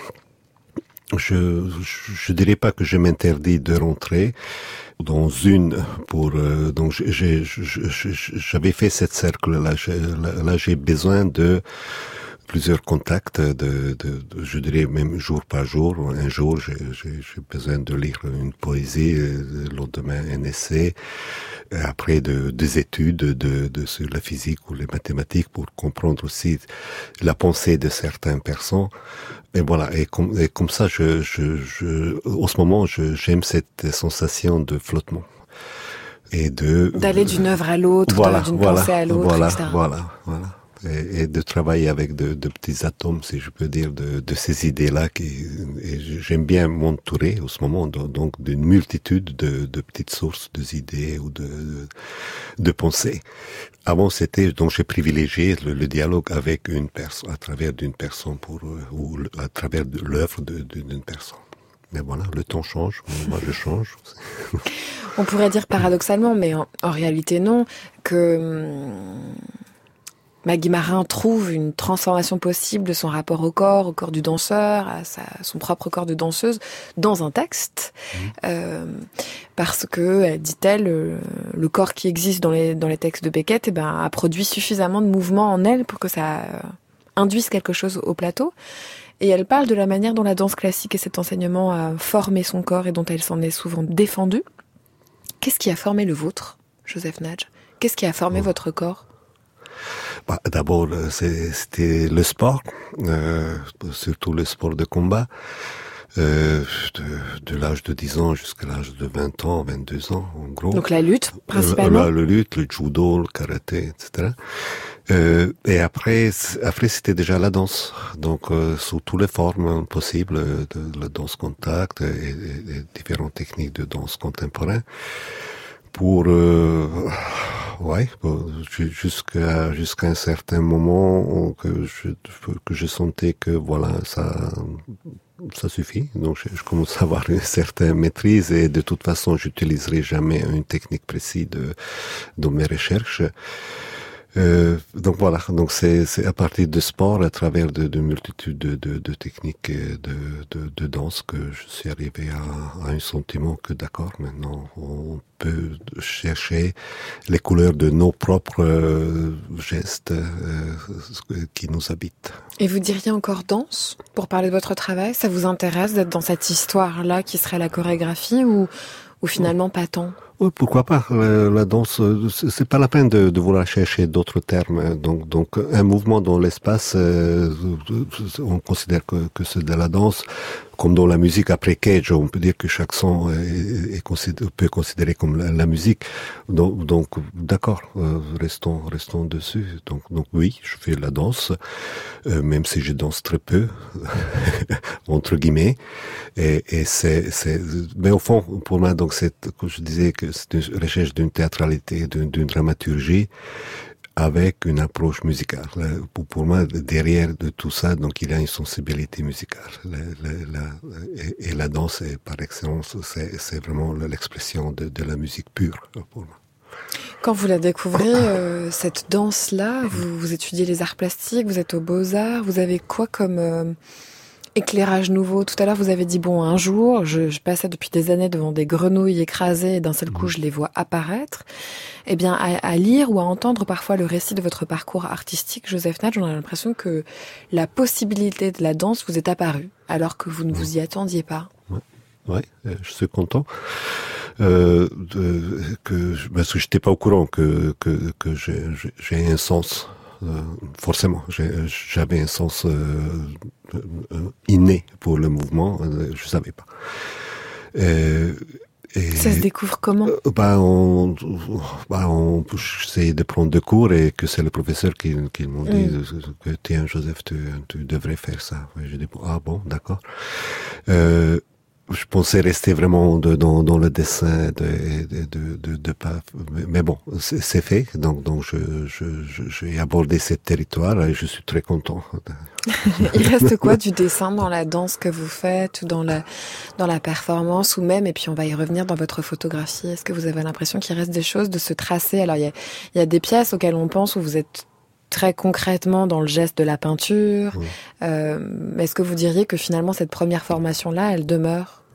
je, je, je dirais pas que je m'interdis de rentrer dans une pour, euh, donc j'ai, je, je, j'avais fait cette cercle là, là, là j'ai besoin de plusieurs contacts, de, de, de, je dirais même jour par jour. Un jour, j'ai, j'ai, j'ai besoin de lire une poésie, le lendemain un essai, après de, des études de, de, sur la physique ou les mathématiques pour comprendre aussi la pensée de certaines personnes. Et voilà, et comme, et comme ça, je, je, je, en ce moment, je, j'aime cette sensation de flottement. Et de d'aller d'une œuvre à l'autre, voilà, d'une voilà, pensée à l'autre, voilà, et cetera. Voilà, voilà. Et, et de travailler avec de, de petits atomes, si je peux dire, de, de ces idées-là. Qui, et j'aime bien m'entourer en ce moment, donc d'une multitude de, de petites sources, d'idées ou de, de, de pensées. Avant, c'était donc j'ai privilégié le, le dialogue avec une personne, à travers d'une personne pour ou à travers de l'œuvre de, de, d'une personne. Mais voilà, le temps change, moi je change. On pourrait dire paradoxalement, mais en, en réalité non, que hum, Maggie Marin trouve une transformation possible de son rapport au corps, au corps du danseur, à sa, son propre corps de danseuse, dans un texte, mmh. euh, parce que, dit-elle, le, le corps qui existe dans les, dans les textes de Beckett, eh ben, a produit suffisamment de mouvement en elle pour que ça euh, induise quelque chose au plateau. Et elle parle de la manière dont la danse classique et cet enseignement a formé son corps et dont elle s'en est souvent défendue. Qu'est-ce qui a formé le vôtre, Joseph Nagy ? Qu'est-ce qui a formé oh. votre corps ? Bah, d'abord, c'est, c'était le sport, euh, surtout le sport de combat. Euh, de, de l'âge de dix ans jusqu'à l'âge de vingt ans, vingt-deux ans, en gros. Donc la lutte, principalement. La, la lutte, le judo, le karaté, et cetera. Euh, et après, après c'était déjà la danse. Donc, euh, sous toutes les formes possibles de la danse contact et, et, et différentes techniques de danse contemporaine. Pour, euh, ouais, jusqu'à, jusqu'à un certain moment que je, que je sentais que voilà, ça, ça suffit. Donc, je, je commence à avoir une certaine maîtrise et de toute façon, j'utiliserai jamais une technique précise de, dans mes recherches. Euh, donc voilà, donc c'est, c'est à partir de sport, à travers de, de multitudes de, de, de techniques de, de, de danse que je suis arrivé à, à un sentiment que d'accord, maintenant on peut chercher les couleurs de nos propres euh, gestes euh, qui nous habitent. Et vous diriez encore danse pour parler de votre travail ? Ça vous intéresse d'être dans cette histoire-là qui serait la chorégraphie ou, ou finalement pas tant ? Oui, pourquoi pas. La, la danse, c'est pas la peine de, de vouloir chercher d'autres termes. Donc, donc, un mouvement dans l'espace, euh, on considère que, que c'est de la danse. Comme dans la musique après Cage, on peut dire que chaque son est, est considéré, peut considérer comme la, la musique. Donc, donc d'accord, euh, restons, restons dessus. Donc, donc oui, je fais la danse, euh, même si je danse très peu, entre guillemets. Et, et c'est, c'est, mais au fond, pour moi, donc c'est, comme je disais, que c'est une recherche d'une théâtralité, d'une, d'une dramaturgie, avec une approche musicale. Pour, pour moi, derrière de tout ça, donc il y a une sensibilité musicale. La, la, la, et, et la danse, est, par excellence, c'est, c'est vraiment l'expression de, de la musique pure pour moi. Quand vous la découvrez, euh, cette danse-là, vous, vous étudiez les arts plastiques, vous êtes aux Beaux-Arts, vous avez quoi comme euh, éclairage nouveau ? Tout à l'heure, vous avez dit, bon, un jour, je, je passais depuis des années devant des grenouilles écrasées et d'un seul coup, je les vois apparaître. Eh bien, à, à lire ou à entendre parfois le récit de votre parcours artistique, Joseph Nagy, on a l'impression que la possibilité de la danse vous est apparue, alors que vous ne vous y attendiez pas. Ouais, ouais, je suis content. Euh, de, que, parce que j'étais pas au courant que, que, que j'ai, j'ai un sens, euh, forcément, j'ai, j'avais un sens euh, inné pour le mouvement, je savais pas. Euh, Et, ça se découvre comment ? euh, bah, on, bah, on essaie de prendre des cours et que c'est le professeur qui, qui m'ont dit mm. que tiens Joseph, tu, tu devrais faire ça. Et je dis ah bon, d'accord. Euh, je pensais rester vraiment de, dans, dans le dessin de, de, de, de, de pas, mais bon, c'est, c'est fait. Donc, donc je, je, je, j'ai abordé ce territoire et je suis très content. Il reste quoi du dessin dans la danse que vous faites, ou dans la, dans la performance, ou même, et puis on va y revenir dans votre photographie, est-ce que vous avez l'impression qu'il reste des choses de se tracer ? Alors, il y a, il y a des pièces auxquelles on pense où vous êtes très concrètement dans le geste de la peinture. Oui. Euh, est-ce que vous diriez que finalement cette première formation-là, elle demeure ?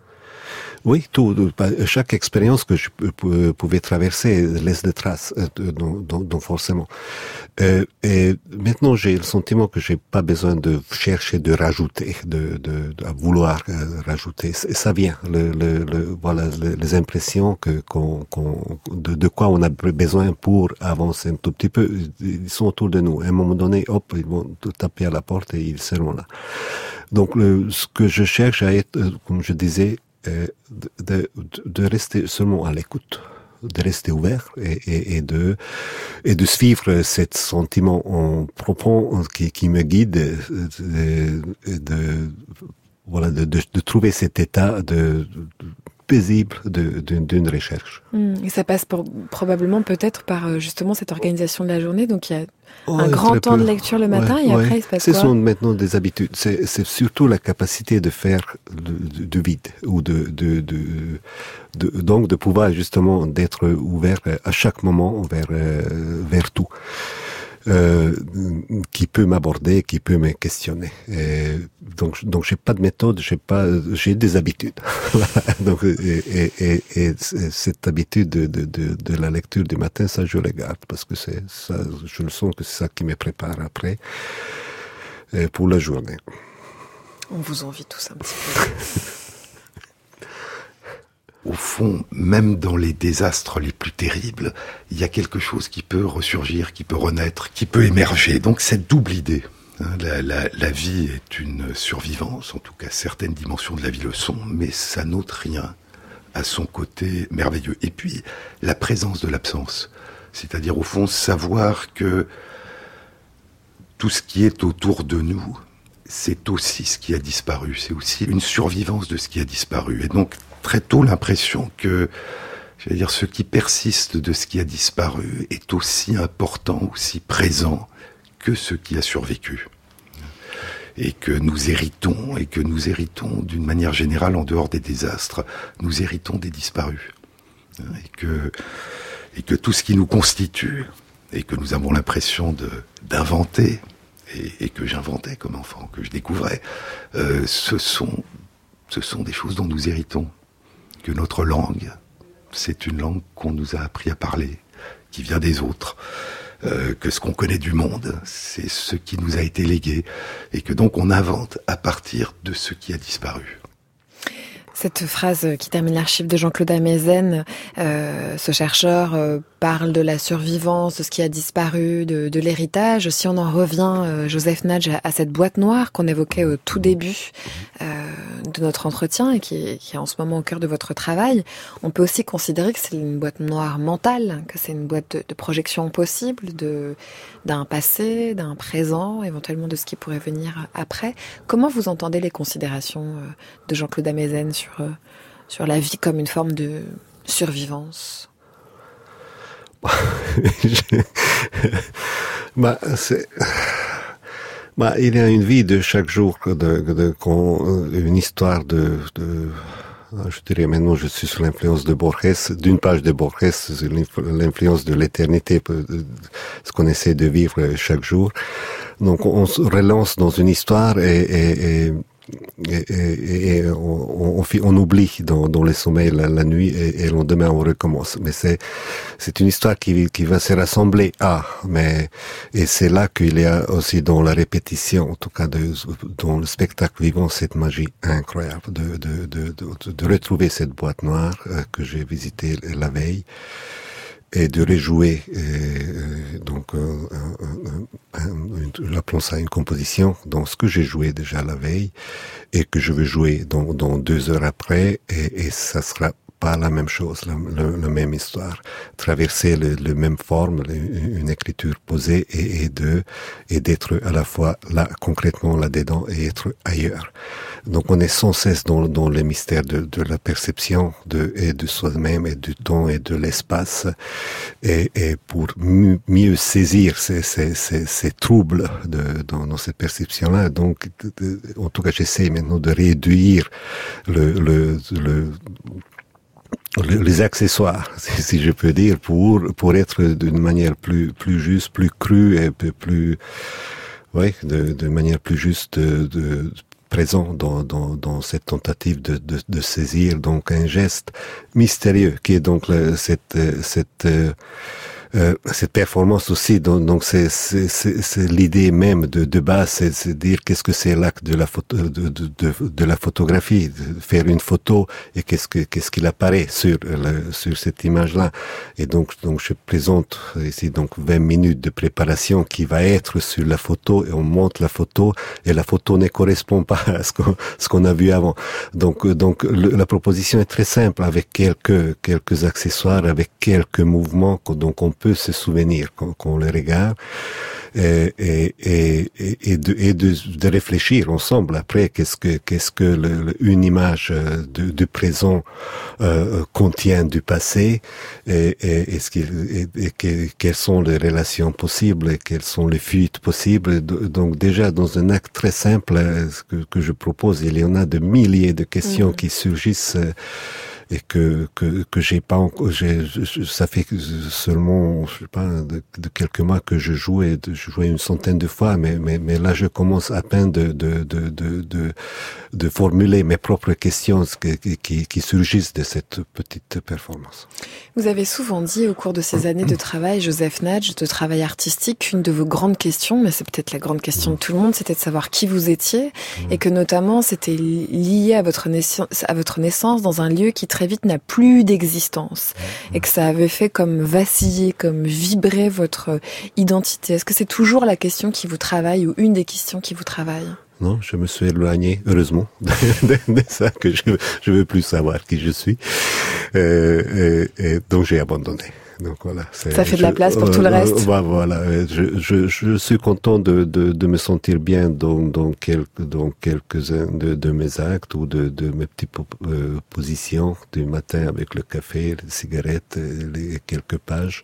Oui, tout. Chaque expérience que je pouvais traverser laisse des traces, donc, donc forcément. Euh, et maintenant, j'ai le sentiment que j'ai pas besoin de chercher de rajouter, de, de, de vouloir rajouter. Ça vient, le, le, le, voilà, les impressions que, qu'on, qu'on, de, de quoi on a besoin pour avancer un tout petit peu. Ils sont autour de nous. À un moment donné, hop, ils vont taper à la porte et ils seront là. Donc, le, ce que je cherche à être, comme je disais, euh, de, de, de rester seulement à l'écoute, de rester ouvert et, et, et de et de suivre cet sentiment en profond qui, qui me guide, de, de voilà, de, de, de trouver cet état de, de paisible de, de, d'une recherche. Mmh, et ça passe pour, probablement peut-être par justement cette organisation de la journée. Donc il y a oh, un grand temps peu. de lecture le matin ouais, et ouais. après il se passe Ce quoi? sont maintenant des habitudes. C'est, c'est surtout la capacité de faire du, du vide ou de, de, de, de donc de pouvoir justement d'être ouvert à chaque moment vers vers tout. Euh, qui peut m'aborder, qui peut me questionner. Et donc, donc j'ai pas de méthode, j'ai pas, j'ai des habitudes. donc, et, et, et, et cette habitude de, de, de, de la lecture du matin, ça je le garde parce que c'est ça, je le sens que c'est ça qui me prépare après pour la journée. On vous envie tous un petit peu. Au fond, même dans les désastres les plus terribles, il y a quelque chose qui peut ressurgir, qui peut renaître, qui peut émerger. Donc cette double idée, hein, la, la, la vie est une survivance, en tout cas certaines dimensions de la vie le sont, mais ça n'ôte rien à son côté merveilleux. Et puis, la présence de l'absence, c'est-à-dire au fond savoir que tout ce qui est autour de nous, c'est aussi ce qui a disparu, c'est aussi une survivance de ce qui a disparu. Et donc, très tôt l'impression que, j'allais dire, ce qui persiste de ce qui a disparu est aussi important, aussi présent que ce qui a survécu. Et que nous héritons, et que nous héritons d'une manière générale, en dehors des désastres, nous héritons des disparus. Et que, et que tout ce qui nous constitue, et que nous avons l'impression de, d'inventer, et, et que j'inventais comme enfant, que je découvrais, euh, ce sont, ce sont des choses dont nous héritons. Que notre langue, c'est une langue qu'on nous a appris à parler, qui vient des autres, euh, que ce qu'on connaît du monde, c'est ce qui nous a été légué, et que donc on invente à partir de ce qui a disparu. Cette phrase qui termine l'archive de Jean-Claude Amezen, euh, ce chercheur euh, parle de la survivance, de ce qui a disparu, de, de l'héritage. Si on en revient, euh, Joseph Nagy, à, à cette boîte noire qu'on évoquait au tout début euh, de notre entretien et qui, qui est en ce moment au cœur de votre travail, on peut aussi considérer que c'est une boîte noire mentale, que c'est une boîte de, de projection possible, de, d'un passé, d'un présent, éventuellement de ce qui pourrait venir après. Comment vous entendez les considérations euh, de Jean-Claude Amezen sur euh, sur la vie comme une forme de survivance? bah, c'est... bah, il y a une vie de chaque jour, de, de, de, une histoire de, de, je dirais maintenant je suis sous l'influence de Borges, d'une page de Borges, l'influence de l'éternité, ce qu'on essaie de vivre chaque jour. Donc on se relance dans une histoire et, et, et Et, et, et on, on, on oublie dans, dans le sommeil la, la nuit et, et le lendemain on recommence. Mais c'est c'est une histoire qui, qui va se rassembler à. Mais et c'est là qu'il y a aussi dans la répétition, en tout cas de, dans le spectacle vivant, cette magie incroyable de de de de, de retrouver cette boîte noire euh, que j'ai visitée la veille. Et de rejouer, euh, donc, euh, un, un, appelons ça une composition, dans ce que j'ai joué déjà la veille, et que je veux jouer dans, dans deux heures après, et, et ça sera pas la même chose, la, la, la même histoire. Traverser le, le même forme, le, une écriture posée, et, et de, et d'être à la fois là, concrètement là-dedans, et être ailleurs. Donc on est sans cesse dans, dans les mystères de, de la perception de, et de soi-même et du temps et de l'espace et, et pour mieux, mieux saisir ces, ces, ces, ces troubles de, dans, dans cette perception-là. Donc de, de, en tout cas j'essaie maintenant de réduire le, le, le les accessoires, si je peux dire, pour pour être d'une manière plus plus juste, plus crue et plus, oui, de, de manière plus juste de, de présent dans, dans, dans cette tentative de, de, de saisir donc un geste mystérieux qui est donc le, cette, cette euh, Euh, cette performance aussi, donc, donc c'est, c'est, c'est, c'est l'idée même de, de base, c'est, c'est dire qu'est-ce que c'est l'acte de la photo, de, de, de, de la photographie, de faire une photo et qu'est-ce que, qu'est-ce qu'il apparaît sur le, sur cette image-là. Et donc, donc je présente ici donc vingt minutes de préparation qui va être sur la photo et on monte la photo et la photo ne correspond pas à ce qu'on, ce qu'on a vu avant. Donc, donc le, la proposition est très simple avec quelques, quelques accessoires, avec quelques mouvements, donc on peut se souvenir quand, quand on les regarde et, et, et, et, de, et de, de réfléchir ensemble après qu'est-ce que, qu'est-ce que le, une image de, du présent euh, contient du passé et, et, et, ce qu'il, et, et que, quelles sont les relations possibles et quelles sont les fuites possibles. Donc déjà dans un acte très simple que, que je propose, il y en a de milliers de questions mmh. qui surgissent et que que que j'ai pas encore, j'ai, ça fait seulement je sais pas de, de quelques mois que je joue et de, je jouais une centaine de fois, mais mais mais là je commence à peine de de de de de, de formuler mes propres questions qui, qui qui surgissent de cette petite performance. Vous avez souvent dit au cours de ces années de travail, Joseph Nagy, de travail artistique, qu'une de vos grandes questions, mais c'est peut-être la grande question de tout le monde, c'était de savoir qui vous étiez et que notamment c'était lié à votre naissance, à votre naissance dans un lieu qui très vite n'a plus d'existence et que ça avait fait comme vaciller, comme vibrer votre identité. Est-ce que c'est toujours la question qui vous travaille ou une des questions qui vous travaille? Non, je me suis éloigné, heureusement, de, de, de ça, que je je veux plus savoir qui je suis. Euh, et, et donc j'ai abandonné. Donc voilà, c'est, ça fait de je, la place pour euh, tout le reste. Euh, voilà, je, je, je suis content de, de, de me sentir bien dans, dans quelques, dans quelques-uns de, de mes actes ou de, de mes petites euh, positions du matin avec le café, les cigarettes, les quelques pages.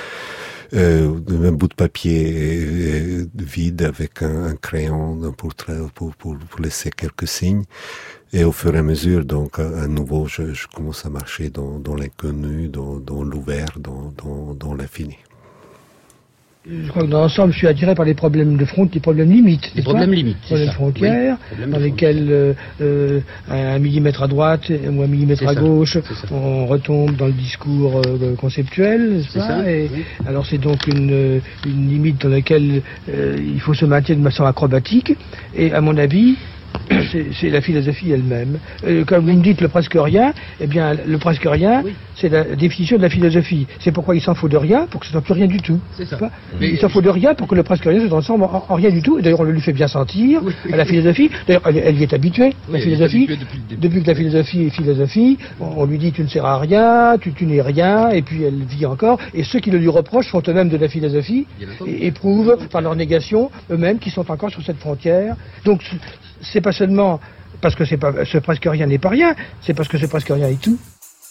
Euh, un bout de papier vide avec un, un crayon pour, pour, pour, pour laisser quelques signes. Et au fur et à mesure, donc, à nouveau, je, je commence à marcher dans, dans l'inconnu, dans, dans l'ouvert, dans, dans, dans l'infini. Je crois que dans l'ensemble, je suis attiré par les problèmes de front, les problèmes limites. Les problèmes limites, c'est problèmes ça. Frontières, oui, dans lesquels euh, euh, un millimètre à droite ou un millimètre c'est à ça. Gauche, on retombe dans le discours euh, conceptuel, n'est-ce pas ça, et oui. Alors c'est donc une, une limite dans laquelle euh, il faut se maintenir de façon acrobatique. Et à mon avis, c'est, c'est la philosophie elle-même. Euh, comme vous me dites le presque rien, eh bien le presque rien, oui. C'est la définition de la philosophie. C'est pourquoi il s'en faut de rien pour que ce soit plus rien du tout. C'est ça. Mais il s'en faut de rien pour que le presque rien se transforme en, en rien du tout. Et d'ailleurs on le lui fait bien sentir oui. à la philosophie. D'ailleurs elle, elle y est habituée. Oui, la philosophie. Depuis, depuis que la philosophie est philosophie, on, on lui dit tu ne sers à rien, tu, tu n'es rien, et puis elle vit encore. Et ceux qui le lui reprochent font eux-mêmes de la philosophie et éprouvent par leur négation eux-mêmes qui sont encore sur cette frontière. Donc c'est pas seulement parce que c'est pas, ce presque rien n'est pas rien, c'est parce que ce presque rien est tout.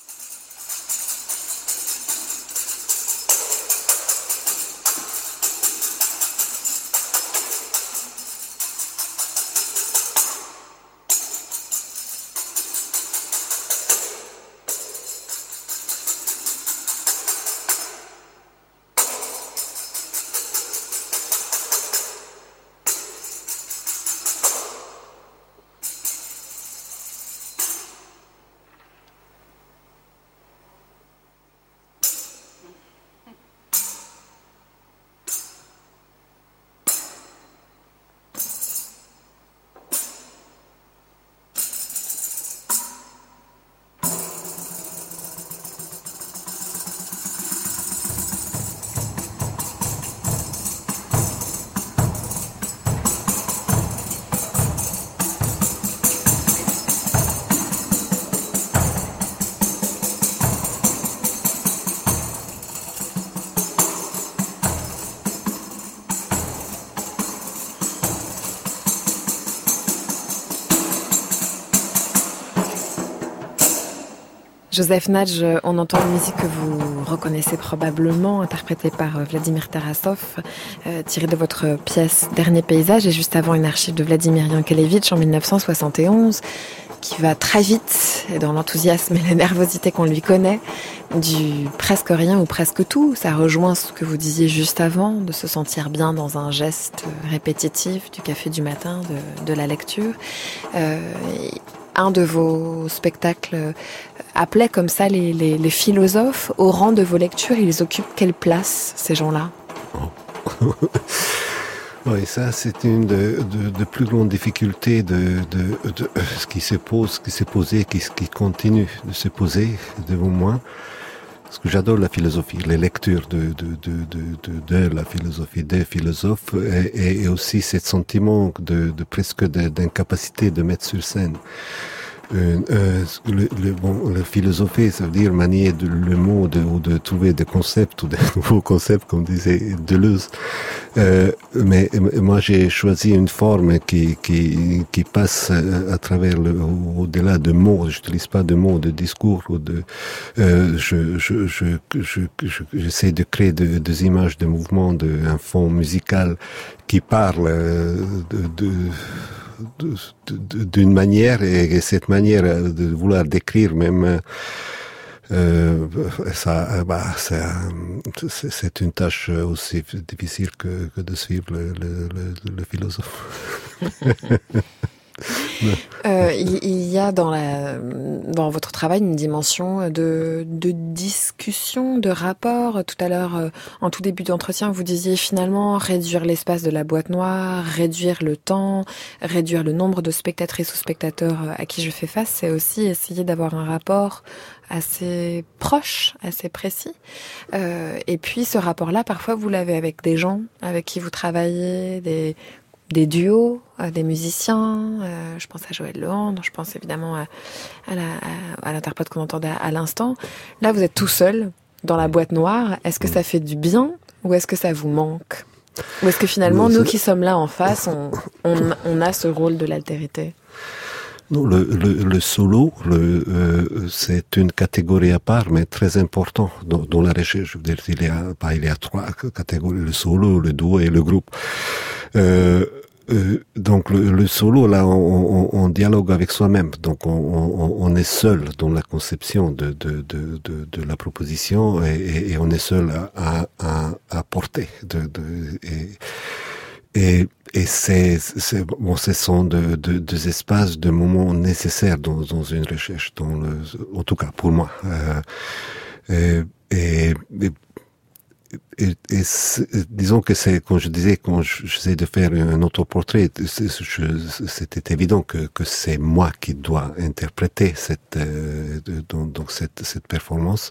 Joseph Nagy, on entend une musique que vous reconnaissez probablement, interprétée par Vladimir Tarasov, euh, tirée de votre pièce Dernier paysage, et juste avant une archive de Vladimir Yankelevitch en mille neuf cent soixante et onze, qui va très vite, et dans l'enthousiasme et la nervosité qu'on lui connaît, du presque rien ou presque tout. Ça rejoint ce que vous disiez juste avant, de se sentir bien dans un geste répétitif, du café du matin, de, de la lecture. Euh, un de vos spectacles appelait comme ça les, les, les philosophes. Au rang de vos lectures, ils occupent quelle place, ces gens-là ? Oh. Oui, ça, c'est une de, de, de plus grandes difficultés de, de, de, de ce qui se pose, ce qui s'est posé, qui, qui continue de se poser devant moi. Parce que j'adore la philosophie, les lectures de, de, de, de, de, de la philosophie, des philosophes, et, et aussi ce sentiment de, de presque de, d'incapacité de mettre sur scène. Euh, euh, le, le, bon, la philosophie, ça veut dire manier de, le mot de, ou de trouver des concepts ou des nouveaux concepts, comme disait Deleuze. Euh, mais, mais moi, j'ai choisi une forme qui, qui, qui passe à travers le, au-delà de mots. Je n'utilise pas de mots, de discours ou de. Euh, je, je, je, je, je, j'essaie de créer de, des images, de mouvements, de, un fond musical qui parle de. de De, de, d'une manière, et cette manière de vouloir décrire même euh, ça, bah, c'est, c'est une tâche aussi difficile que, que de suivre le, le, le, le philosophe. Euh, il, il y a dans, la, dans votre travail une dimension de, de discussion, de rapport. Tout à l'heure, euh, en tout début d'entretien, vous disiez finalement réduire l'espace de la boîte noire, réduire le temps, réduire le nombre de spectatrices ou spectateurs à qui je fais face. C'est aussi essayer d'avoir un rapport assez proche, assez précis. Euh, et puis ce rapport-là, parfois, vous l'avez avec des gens avec qui vous travaillez, des... des duos, euh, des musiciens, euh, je pense à Joël Leandre, je pense évidemment à, à, la, à, à l'interprète qu'on entendait à, à l'instant. Là, vous êtes tout seul dans la boîte noire. Est-ce que ça fait du bien ou est-ce que ça vous manque ? Ou est-ce que finalement, nous qui sommes là en face, on, on, on a ce rôle de l'altérité ? Non, le, le, le solo, le, euh, c'est une catégorie à part, mais très important dans, dans la recherche. Je veux dire, il y a, bah, il y a trois catégories, le solo, le duo et le groupe. Euh, euh, donc le, le solo, là, on, on, on dialogue avec soi-même. Donc on, on, on est seul dans la conception de, de, de, de, de la proposition et, et, et on est seul à, à, à porter. De, de, et, et, et c'est, c'est, bon, ce sont de, de, des espaces, de moments nécessaires dans, dans une recherche, dans le, en tout cas pour moi. Euh, et, et, et, et disons que c'est, quand je disais, quand j'essaie de faire un autoportrait, c'était évident que, que c'est moi qui dois interpréter cette, euh, donc, donc cette, cette performance.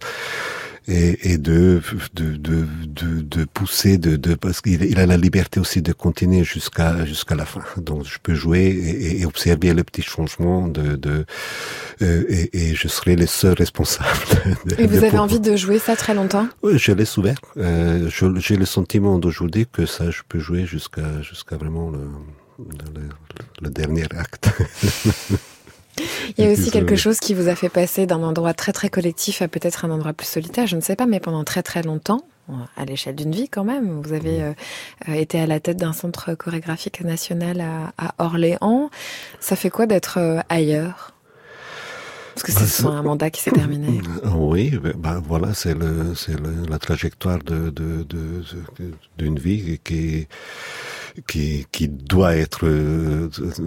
Et, et de, de, de, de, de pousser, de, de, parce qu'il il a la liberté aussi de continuer jusqu'à, jusqu'à la fin. Donc, je peux jouer et, et observer les petits changements de, de, euh, et, et je serai le seul responsable. De, et vous de avez envie de jouer ça très longtemps? Oui, je laisse ouvert. Euh, je, j'ai le sentiment d'aujourd'hui que ça, je peux jouer jusqu'à, jusqu'à vraiment le, le, le dernier acte. Il y a aussi quelque chose qui vous a fait passer d'un endroit très très collectif à peut-être un endroit plus solitaire, je ne sais pas, mais pendant très très longtemps, à l'échelle d'une vie quand même, vous avez euh, été à la tête d'un centre chorégraphique national à, à Orléans. Ça fait quoi d'être euh, ailleurs ? Parce que c'est bah, un mandat qui s'est terminé. Oui, bah voilà, c'est le, c'est le, la trajectoire de, de, de, de d'une vie qui, qui, qui doit être, euh,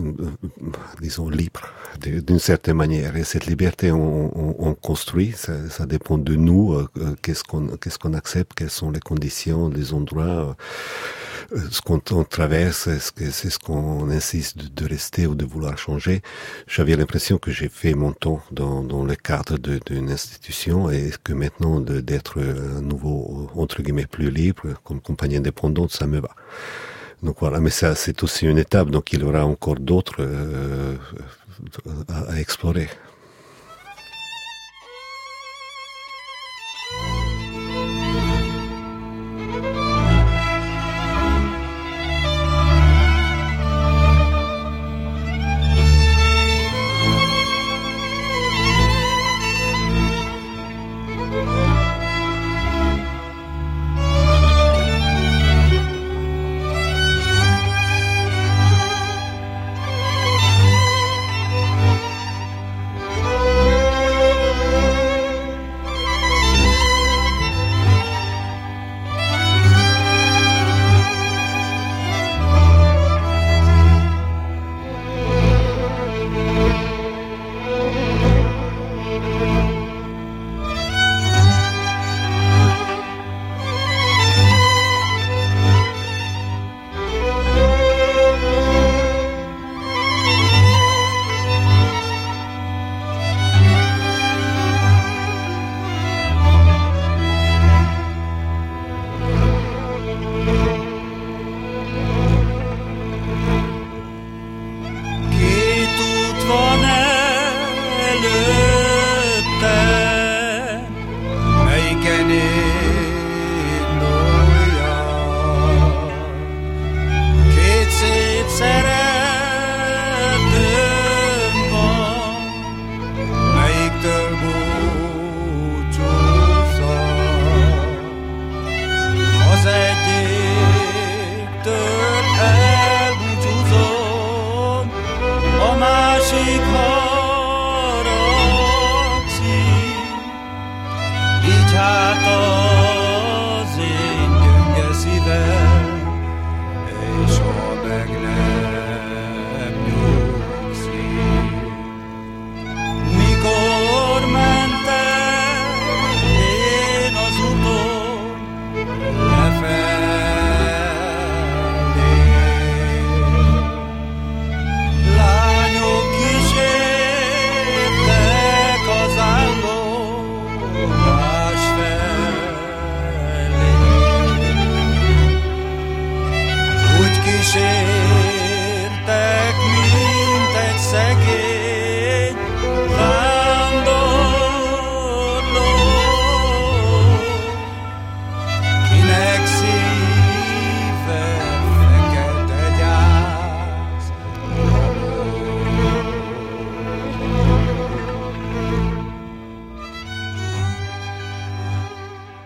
disons, libre d'une certaine manière. Et cette liberté, on, on, on construit. Ça, ça dépend de nous. Euh, qu'est-ce qu'on, qu'est-ce qu'on accepte, quelles sont les conditions, les endroits. Euh, ce qu'on on traverse, est-ce que c'est ce qu'on insiste de, de rester ou de vouloir changer. J'avais l'impression que j'ai fait mon temps dans, dans le cadre de, d'une institution et que maintenant de, d'être à nouveau, entre guillemets, plus libre, comme compagnie indépendante, ça me va. Donc voilà, mais ça, c'est aussi une étape, donc il y aura encore d'autres euh, à, à explorer.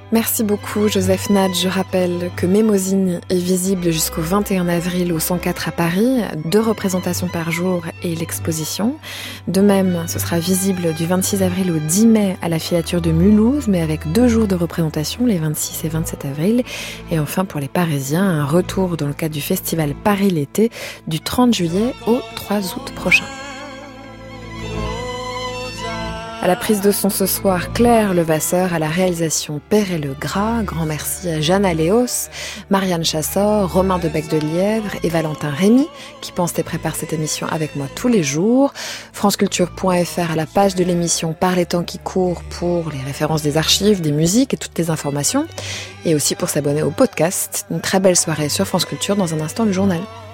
Merci beaucoup Joseph Nad. Je rappelle que Mémosine est visible jusqu'au vingt et un avril au cent quatre à Paris, deux représentations par jour et l'exposition. De même, ce sera visible du vingt-six avril au dix mai à la Filature de Mulhouse, mais avec deux jours de représentation, les vingt-six et vingt-sept avril. Et enfin, pour les Parisiens, un retour dans le cadre du festival Paris l'été du trente juillet au trois août prochain. À la prise de son ce soir, Claire Levasseur, à la réalisation Perret Legras. Grand merci à Jeanne Aléos, Marianne Chassor, Romain de Bec de Lièvre et Valentin Rémy qui pensent et préparent cette émission avec moi tous les jours. franceculture point f r à la page de l'émission Par les temps qui courent pour les références des archives, des musiques et toutes les informations. Et aussi pour s'abonner au podcast. Une très belle soirée sur France Culture. Dans un instant, le journal.